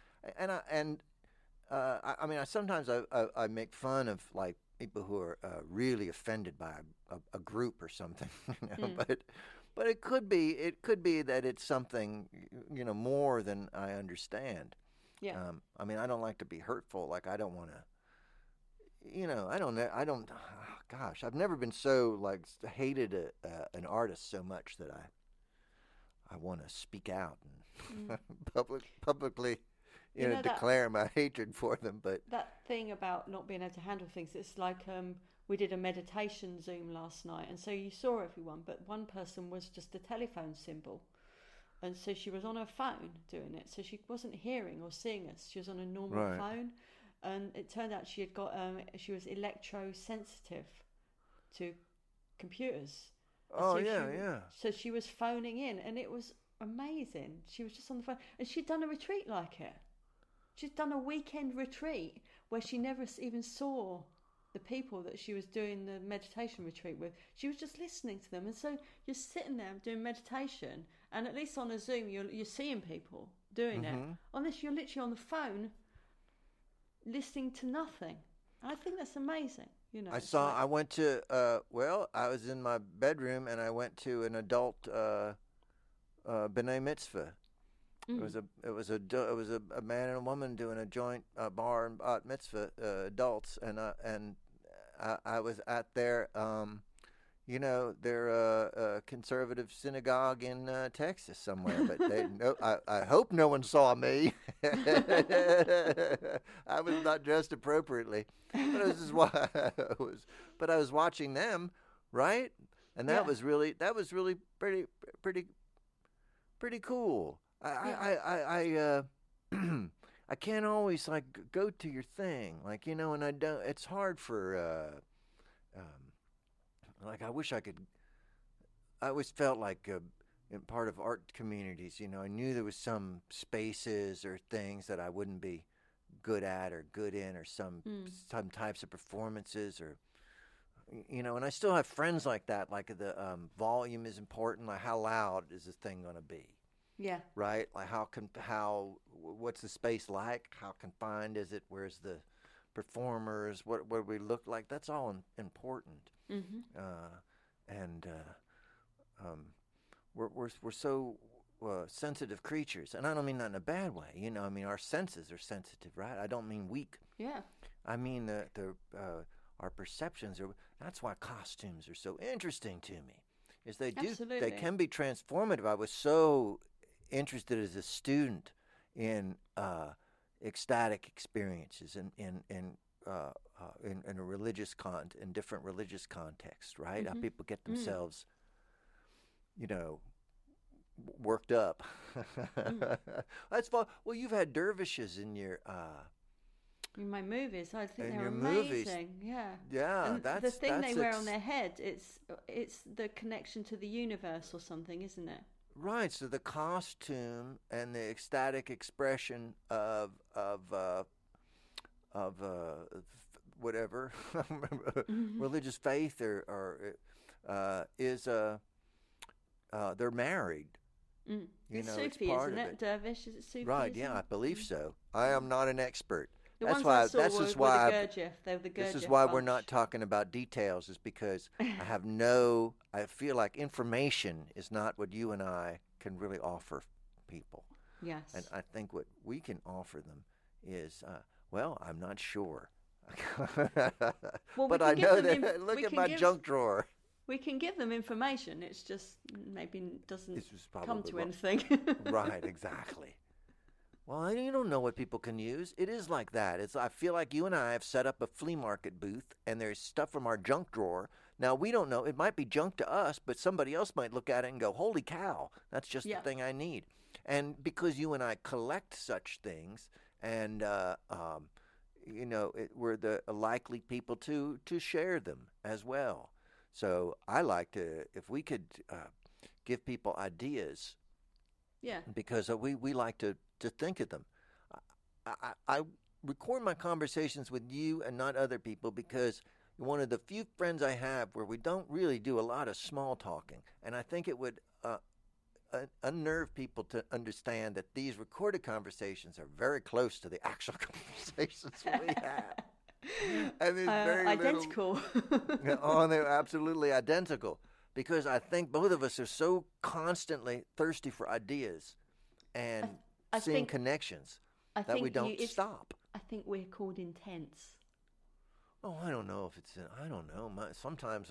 I mean, sometimes I make fun of like people who are really offended by a group or something, but it could be that it's something more than I understand. Yeah. I mean, I don't like to be hurtful. Like I don't want to, I don't. Oh, gosh, I've never been so like hated an artist so much that I want to speak out and publicly. Declare my hatred for them, but that thing about not being able to handle things, it's like we did a meditation Zoom last night, and so you saw everyone, but one person was just a telephone symbol, and so she was on her phone doing it, so she wasn't hearing or seeing us. She was on a normal phone, and it turned out she had got she was electrosensitive to computers. Oh, so yeah. So she was phoning in, and it was amazing. She was just on the phone, and she'd done a retreat like it. She'd done a weekend retreat where she never even saw the people that she was doing the meditation retreat with. She was just listening to them. And so you're sitting there doing meditation, and at least on a Zoom, you're seeing people doing it. On this, you're literally on the phone listening to nothing. I think that's amazing. I went to, I was in my bedroom, and I went to an adult B'nai Mitzvah. It was a man and a woman doing a joint bar and bat mitzvah, adults, and I was at their conservative synagogue in Texas somewhere, but I hope no one saw me. I was not dressed appropriately, but this is why But I was watching them, right, and that was really pretty cool. I can't always like go to your thing, like and I don't. It's hard for like I wish I could. I always felt like in part of art communities, I knew there was some spaces or things that I wouldn't be good at or good in, or some types of performances, or and I still have friends like that. Like the volume is important. Like how loud is this thing going to be? Yeah. Right? Like what's the space like? How confined is it? Where's the performers? What do we look like? That's all important. We're so sensitive creatures, and I don't mean that in a bad way. I mean our senses are sensitive, right? I don't mean weak. Yeah. I mean our perceptions are. That's why costumes are so interesting to me. Is they can be transformative. I was so interested as a student in ecstatic experiences in a religious in different religious contexts, right? How people get themselves, worked up. That's fun. Well, you've had dervishes in your in my movies. I think in they're your amazing. Movies. Yeah. And the thing they wear on their head, it's the connection to the universe or something, isn't it? Right. So the costume and the ecstatic expression of whatever religious faith or is they're married. It's Sufi, isn't it? Dervish, is it Sufi? Right. Yeah, I believe so. I am not an expert. The That's ones why. I saw This were is why. the Gurdjieff. They were the Gurdjieff This is why bunch. we're not talking about details. Is because I feel like information is not what you and I can really offer people. Yes. And I think what we can offer them is, I'm not sure. Well, but I know that. Look at my junk drawer. we can give them information. It's just maybe doesn't This was come probably to wrong. anything. Right, exactly. Well, you don't know what people can use. It is like that. I feel like you and I have set up a flea market booth, and there's stuff from our junk drawer. Now, we don't know. It might be junk to us, but somebody else might look at it and go, holy cow, that's just Yeah. the thing I need. And because you and I collect such things, and, we're the likely people to share them as well. So I like to, if we could give people ideas, Yeah. because we like to think of them. I record my conversations with you and not other people because you're one of the few friends I have where we don't really do a lot of small talking. And I think it would unnerve people to understand that these recorded conversations are very close to the actual conversations we have. And there's very identical. Oh, they're absolutely identical. Because I think both of us are so constantly thirsty for ideas and I seeing think- connections I that we think don't stop. I think we're called intense. Oh, I don't know if it's. I don't know. Sometimes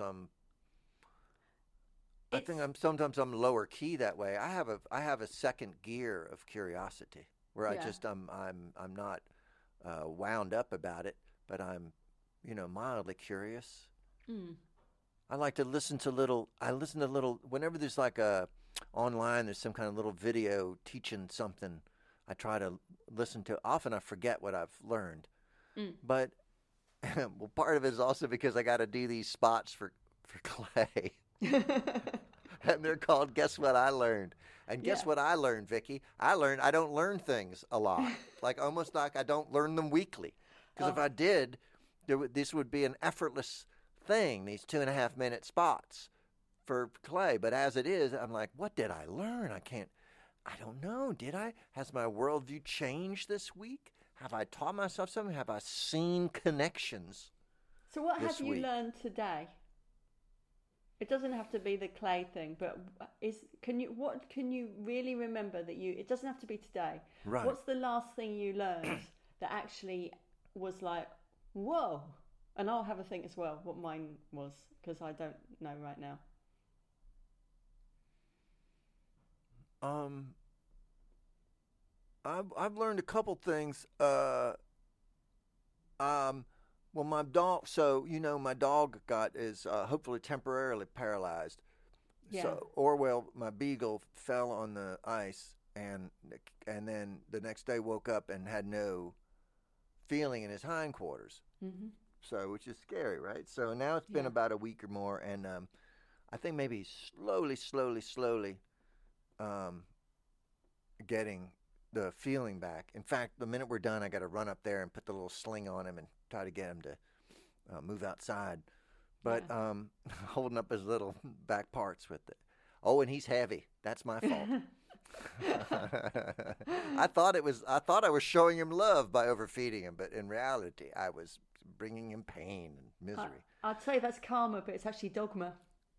sometimes I'm lower key that way. I have a second gear of curiosity where Yeah. I'm not wound up about it, but I'm mildly curious. Mm. I like to listen to whenever there's like online, there's some kind of little video teaching something. I try to listen to. Often I forget what I've learned. Mm. But, well, part of it is also because I got to do these spots for Clay. And they're called Guess What I Learned. And guess Yeah. what I learned, Vicki? I learned I don't learn things a lot. Almost like I don't learn them weekly. Because if I did, this would be an effortless thing, these 2.5-minute spots for Clay. But as it is, I'm like, what did I learn? I don't know. Did I? Has my worldview changed this week? Have I taught myself something? Have I seen connections? So what this have you week? learned today? It doesn't have to be the Clay thing, but what can you really remember that it doesn't have to be today. Right. What's the last thing you learned that actually was like, whoa? And I'll have a think as well what mine was, because I don't know right now. I've learned a couple things. Well, my dog. So my dog is hopefully temporarily paralyzed. Yeah. So Orwell, my beagle, fell on the ice, and then the next day woke up and had no feeling in his hindquarters. Mm-hmm. So, which is scary, right? So now it's been Yeah. about a week or more, and I think maybe slowly getting the feeling back. In fact, the minute we're done, I got to run up there and put the little sling on him and try to get him to move outside. But holding up his little back parts with it. Oh, and he's heavy. That's my fault. I thought I was showing him love by overfeeding him, but in reality, I was bringing him pain and misery. I'd say that's karma, but it's actually dogma.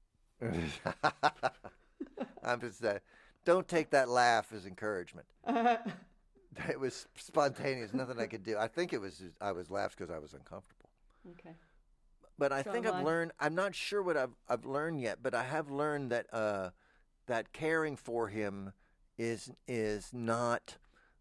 I'm just don't take that laugh as encouragement. It was spontaneous, nothing I could do. I think I was laughed because I was uncomfortable. Okay. But I So think am I've I. learned. I'm not sure what I've learned yet, but I have learned that that caring for him is not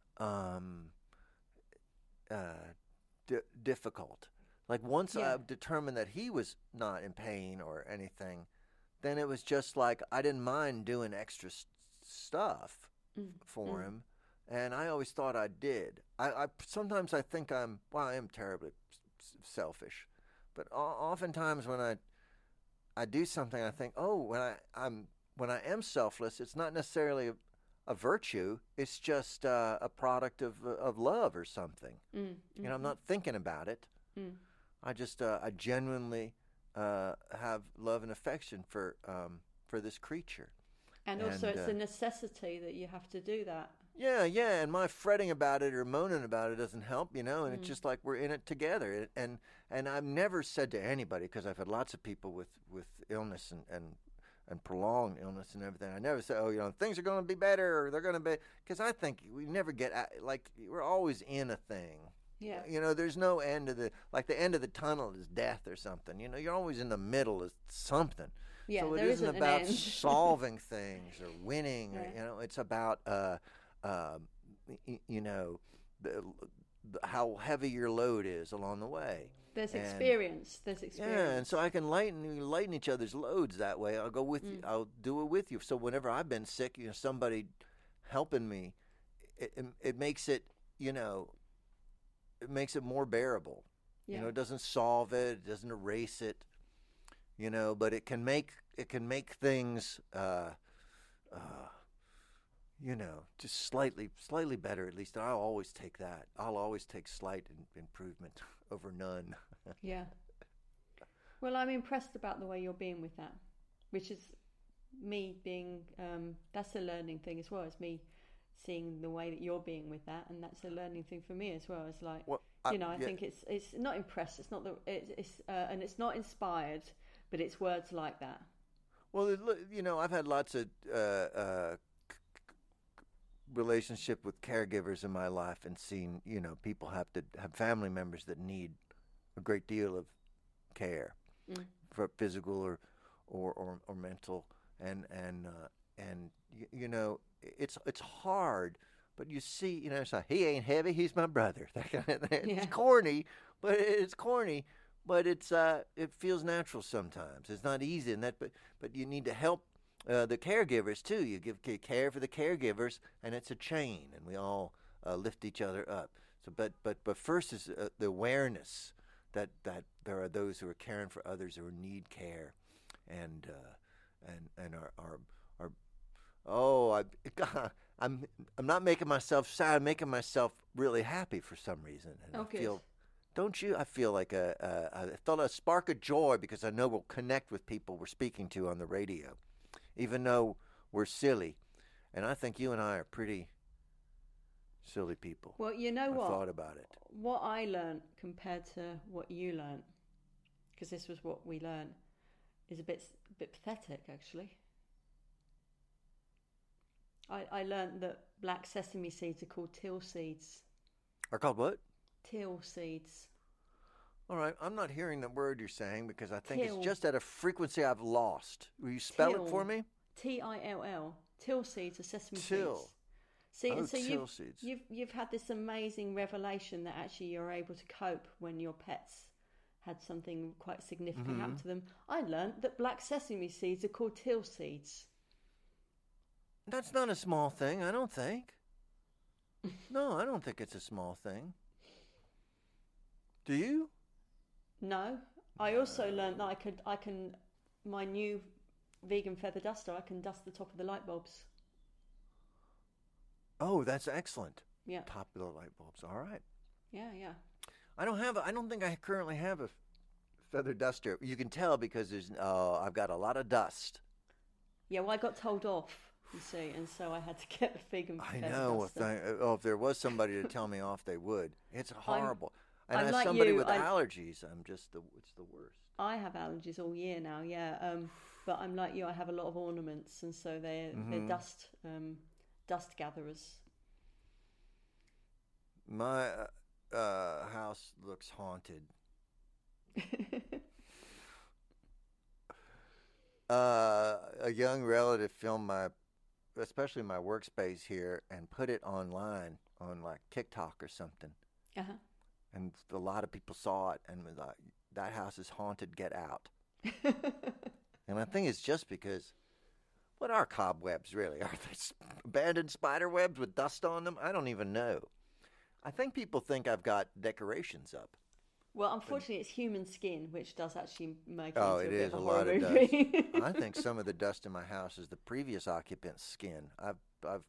difficult. Like once Yeah. I've determined that he was not in pain or anything, then it was just like I didn't mind doing extra stuff for him, and I always thought I did. I sometimes I think I am terribly selfish, but oftentimes when I do something, I think, oh, when I am selfless, it's not necessarily a virtue. It's just a product of love or something. I'm not thinking about it. I just I genuinely have love and affection for this creature. And also, it's a necessity that you have to do that. Yeah, and my fretting about it or moaning about it doesn't help, and it's just like we're in it together. And I've never said to anybody, because I've had lots of people with illness and prolonged illness and everything. I never say, things are going to be better or they're going to be, because I think we never get, we're always in a thing. Yeah. There's no end of the end of the tunnel is death or something. You're always in the middle of something. Yeah, So it there isn't isn't an about end. solving things or winning. Or, Yeah. it's about you know, the, how heavy your load is along the way. There's And experience. There's yeah, and so experience. I can lighten each other's loads that way. I'll go with you. Mm. I'll do it with you. So whenever I've been sick, somebody helping me, it makes it, it makes it more bearable. Yeah. It doesn't solve it, it doesn't erase it, but it can make things, just slightly better. At least I'll always take that. I'll always take slight improvement over none. Yeah. Well, I'm impressed about the way you're being with that, which is me being. That's a learning thing as well. It's me seeing the way that you're being with that, and that's a learning thing for me as well. It's like, Well, I yeah. think it's not impressed. It's not and it's not inspired, but it's words like that. Well, I've had lots of relationship with caregivers in my life, and seen, people have to have family members that need a great deal of care, Mm. for physical or mental, and it's hard, but you see, it's like, he ain't heavy, he's my brother. That kind of thing. Yeah. It's corny, but it feels natural sometimes. It's not easy, but you need to help the caregivers too. You care for the caregivers, and it's a chain, and we all lift each other up. So, but first is the awareness that there are those who are caring for others who need care, and are I'm not making myself sad. I'm making myself really happy for some reason, and Oh, I good. feel. Don't you? I feel like I felt a spark of joy because I know we'll connect with people we're speaking to on the radio, even though we're silly, and I think you and I are pretty silly people. Well, you know I what? thought about it. What I learnt compared to what you learnt, because this was what we learnt, is a bit pathetic actually. I learnt that black sesame seeds are called teal seeds. Are called what? Teal seeds. All right, I'm not hearing the word you're saying because I think Till. it's just at a frequency I've lost. Will you spell it for me? Till. Teal seeds are sesame Till. seeds. See, Oh, and so teal seeds. you've had this amazing revelation that actually you're able to cope when your pets had something quite significant happen to them. I learnt that black sesame seeds are called teal seeds. That's not a small thing, I don't think. No, I don't think it's a small thing. Do you? No, I also learnt that I can my new vegan feather duster. I can dust the top of the light bulbs. Oh, that's excellent. Yeah, Top of the light bulbs. All right. yeah. I don't think I currently have a feather duster. You can tell because I've got a lot of dust. Yeah, well, I got told off, you see, and so I had to get a vegan I feather know. duster. If there was somebody to tell me off, they would. It's horrible. And I'm as like somebody you, with allergies, it's the worst. I have allergies all year now, yeah. But I'm like you. I have a lot of ornaments, and so they're dust gatherers. My house looks haunted. A young relative filmed especially my workspace here, and put it online on like TikTok or something. Uh-huh. And a lot of people saw it and was like, "That house is haunted. Get out." And I think it's just because, what are cobwebs really? Are they abandoned spider webs with dust on them? I don't even know. I think people think I've got decorations up. Well, unfortunately, it's human skin, which does actually make it Oh, into it a is bit a of a lot horror of movie. dust. I think some of the dust in my house is the previous occupant's skin. I've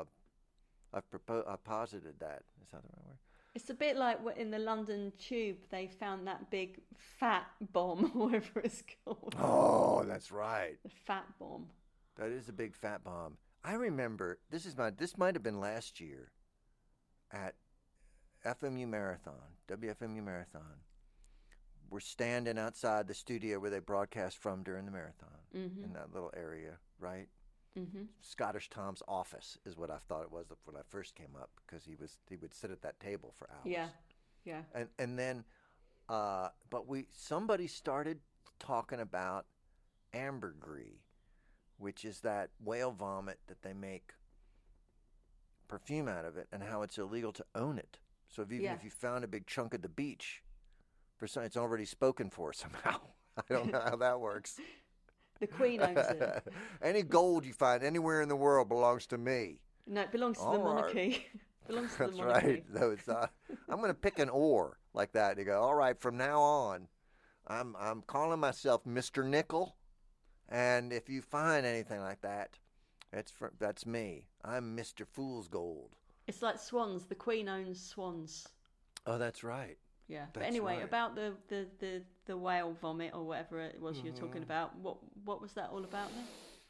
posited that. Is that the right word? It's a bit like in the London Tube, they found that big fat bomb, or whatever it's called. Oh, that's right. The fat bomb. That is a big fat bomb. I remember this might have been last year at WFMU Marathon. We're standing outside the studio where they broadcast from during the marathon, in that little area, right? Mm-hmm. Scottish Tom's office is what I thought it was when I first came up, because he would sit at that table for hours. Yeah. And then, but somebody started talking about ambergris, which is that whale vomit that they make perfume out of it, and how it's illegal to own it. So if you found a big chunk at the beach, it's already spoken for somehow. I don't know how that works. The Queen owns it. Any gold you find anywhere in the world belongs to me. No, it belongs to the monarchy. Belongs to That's the monarchy. right. Though it's I'm going to pick an ore like that. You go, all right, from now on, I'm calling myself Mr. Nickel, and if you find anything like that, that's me. I'm Mr. Fool's Gold. It's like swans. The Queen owns swans. Oh, that's right. Yeah. That's but anyway, right. About the whale vomit or whatever it was you were talking about. What was that all about then?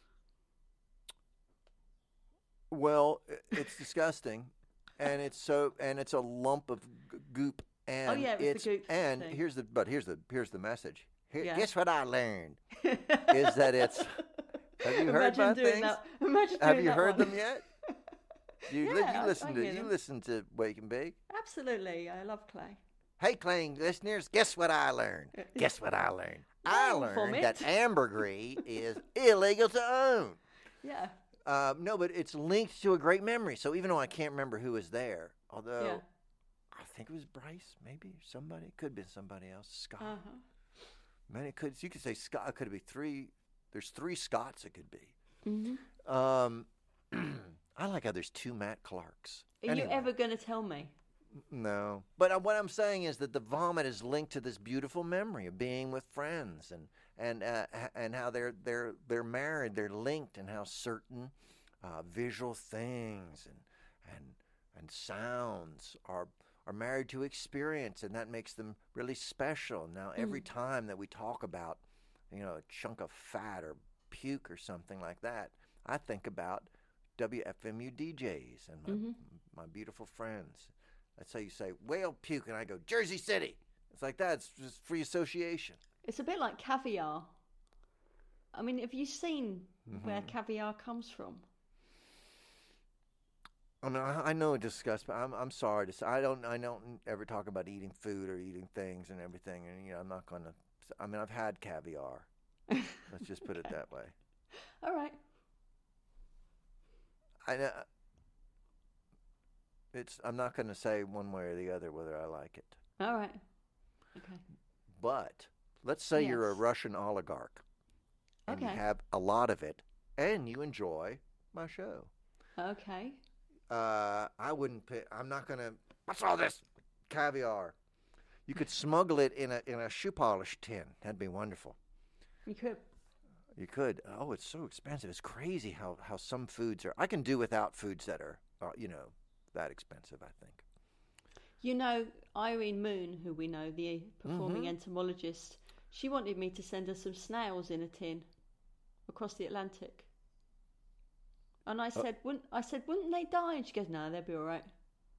Well, it's disgusting, and it's a lump of goop. And it was the goop and thing. here's the message. Yeah. Guess what I learned is that it's. Have you heard about things? Have you heard them yet? You listen to Wake and Bake. Absolutely, I love Clay. Hey, Clay listeners, guess what I learned? Guess what I learned? I learned that ambergris is illegal to own. Yeah. No, but it's linked to a great memory. So even though I can't remember who was there, although I think it was Bryce, maybe somebody, it could have been somebody else, Scott. Man, you could say Scott. It could be three. There's 3 Scotts. It could be. Mm-hmm. I like how there's 2 Matt Clarks. Are you ever going to tell me? No, but what I'm saying is that the vomit is linked to this beautiful memory of being with friends, and how they're married, they're linked, and how certain visual things and sounds are married to experience, and that makes them really special. Now, every time that we talk about, a chunk of fat or puke or something like that, I think about WFMU DJs and my beautiful friends. That's how you say whale puke, and I go Jersey City. It's like that. It's just free association. It's a bit like caviar. I mean, have you seen where caviar comes from? I mean, I know it's disgusting, but I'm sorry to say I don't ever talk about eating food or eating things and everything, and I'm not gonna. I mean, I've had caviar. Let's just put it that way. All right. I know. I'm not going to say one way or the other whether I like it. All right. Okay. But let's say you're a Russian oligarch, and you have a lot of it, and you enjoy my show. Okay. I wouldn't pay. I'm not going to. What's all this caviar? You could smuggle it in a shoe polish tin. That'd be wonderful. You could. You could. Oh, it's so expensive. It's crazy how some foods are. I can do without foods that are, that expensive, I think. Irene Moon, who we know, the performing entomologist, she wanted me to send her some snails in a tin across the Atlantic. And I said, wouldn't they die? And she goes, no, they'll be all right.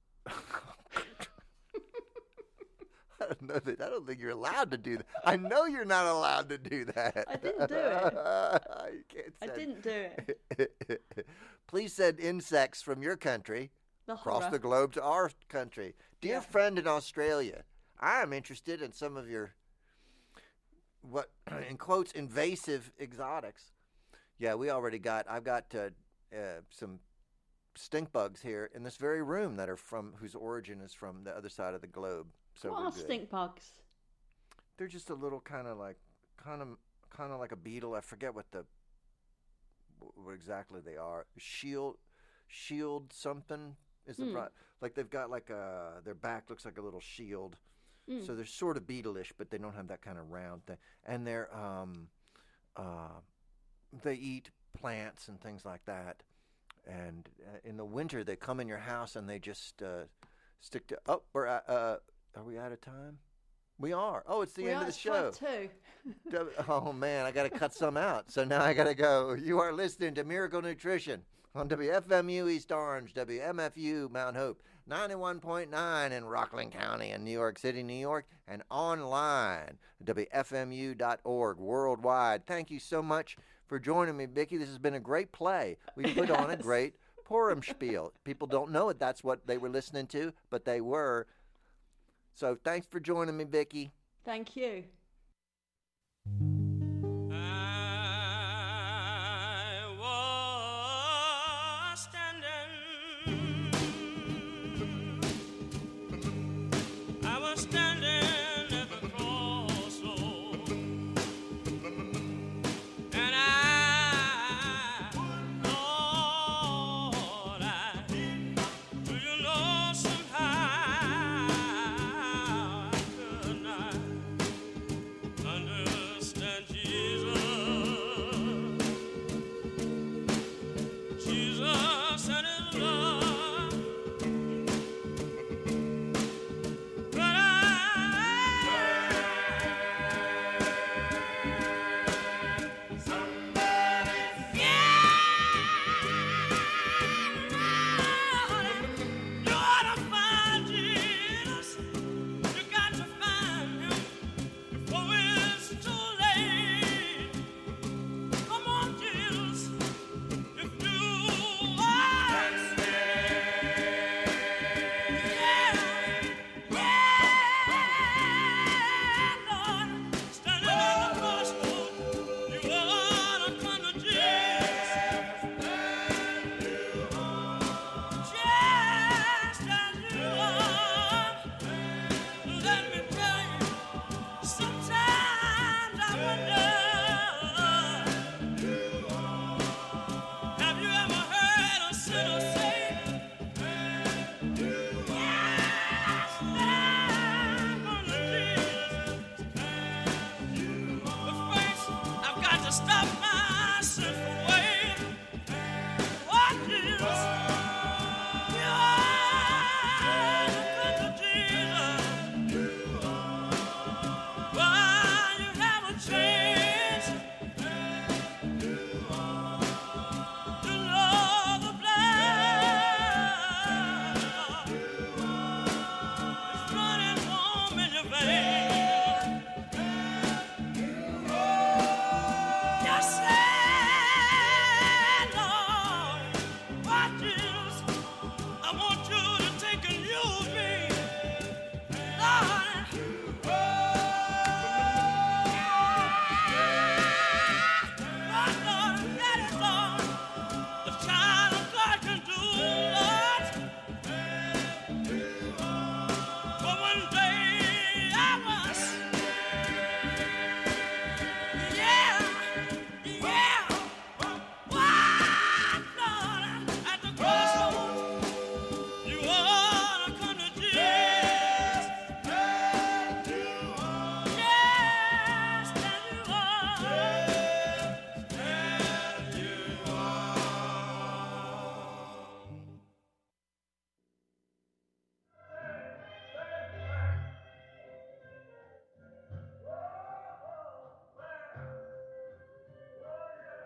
I don't think you're allowed to do that. I know you're not allowed to do that. I didn't do it. You can't I didn't do it. Please send insects from your country across the globe to our country. Dear friend in Australia, I am interested in some of your, what, in quotes, invasive exotics. Yeah, I've got some stink bugs here in this very room whose origin is from the other side of the globe. So what are stink bugs? They're just a little kind of like a beetle. I forget what exactly they are. Shield something is the like they've got like their back looks like a little shield. So they're sort of beetle-ish, but they don't have that kind of round thing. And they're they eat plants and things like that. And in the winter, they come in your house and they just stick to. Oh, are we out of time? We are. Oh, it's the end of the show. 5:02. Oh man, I got to cut some out. So now I got to go. You are listening to Miracle Nutrition on WFMU East Orange, WMFU Mount Hope, 91.9 in Rockland County in New York City, New York, and online at WFMU.org worldwide. Thank you so much for joining me, Vicki. This has been a great play. We put on a great Purim spiel. People don't know it. That's what they were listening to, but they were. So thanks for joining me, Vicki. Thank you.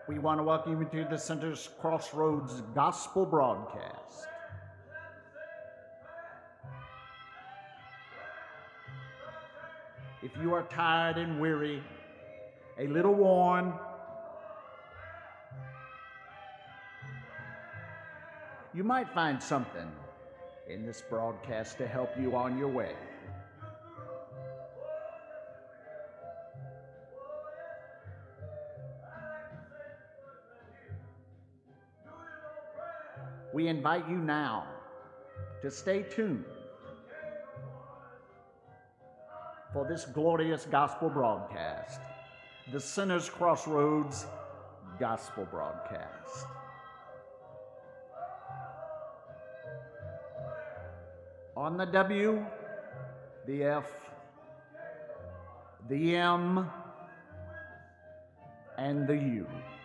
We want to welcome you to the Center's Crossroads Gospel Broadcast. If you are tired and weary, a little worn, you might find something in this broadcast to help you on your way. We invite you now to stay tuned for this glorious gospel broadcast, the Center's Crossroads Gospel Broadcast. On the W, the F, the M, and the U.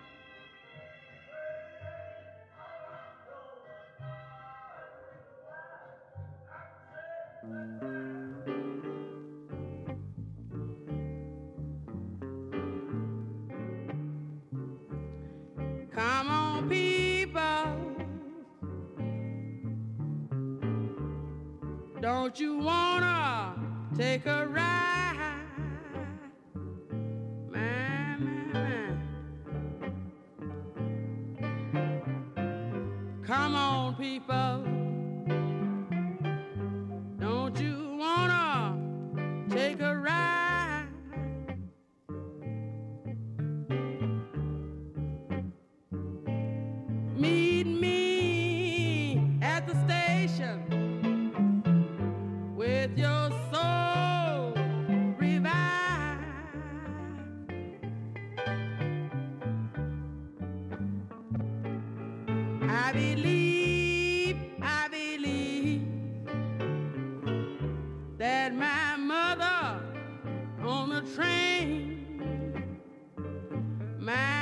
Come on, people, don't you wanna take a ride? Man. Come on, people, don't you wanna take a ride? Meet me at the station with your soul revived. I believe that my mother on the train, my.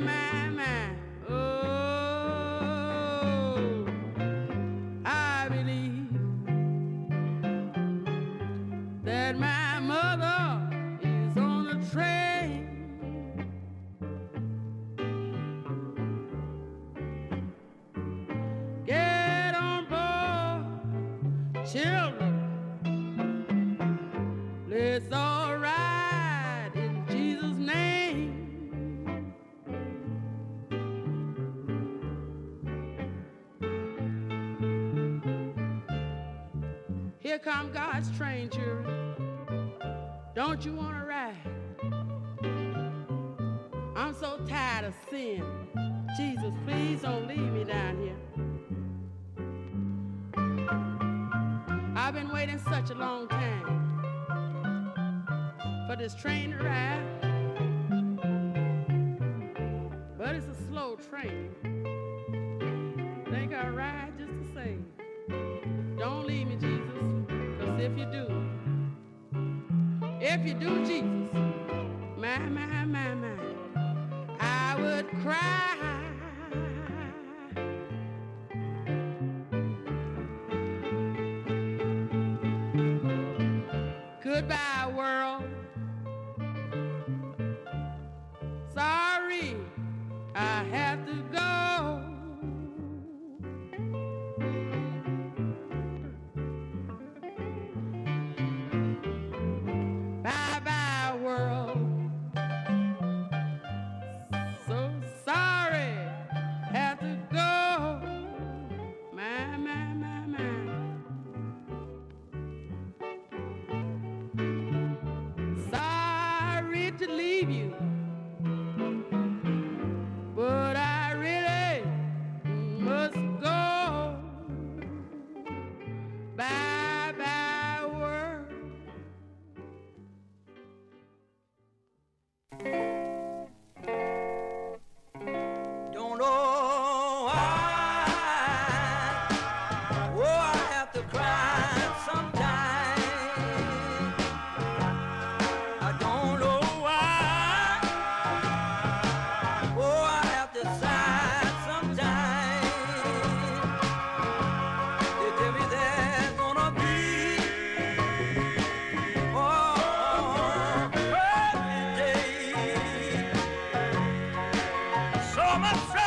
Oh, I believe that my mother is on the train. Get on board, children. Let's all ride in Jesus' name. Here come God's train, children. Don't you want to ride? I'm so tired of sin. Jesus, please don't leave me down here. I've been waiting such a long time for this train to ride. But it's a slow train. Think I'll ride just the same. Don't leave me, Jesus, 'cause if you do, Jesus, my, I would cry. Goodbye, world. Sorry, I have to go. Bye-bye, world. So sorry, have to go. My. woman straight.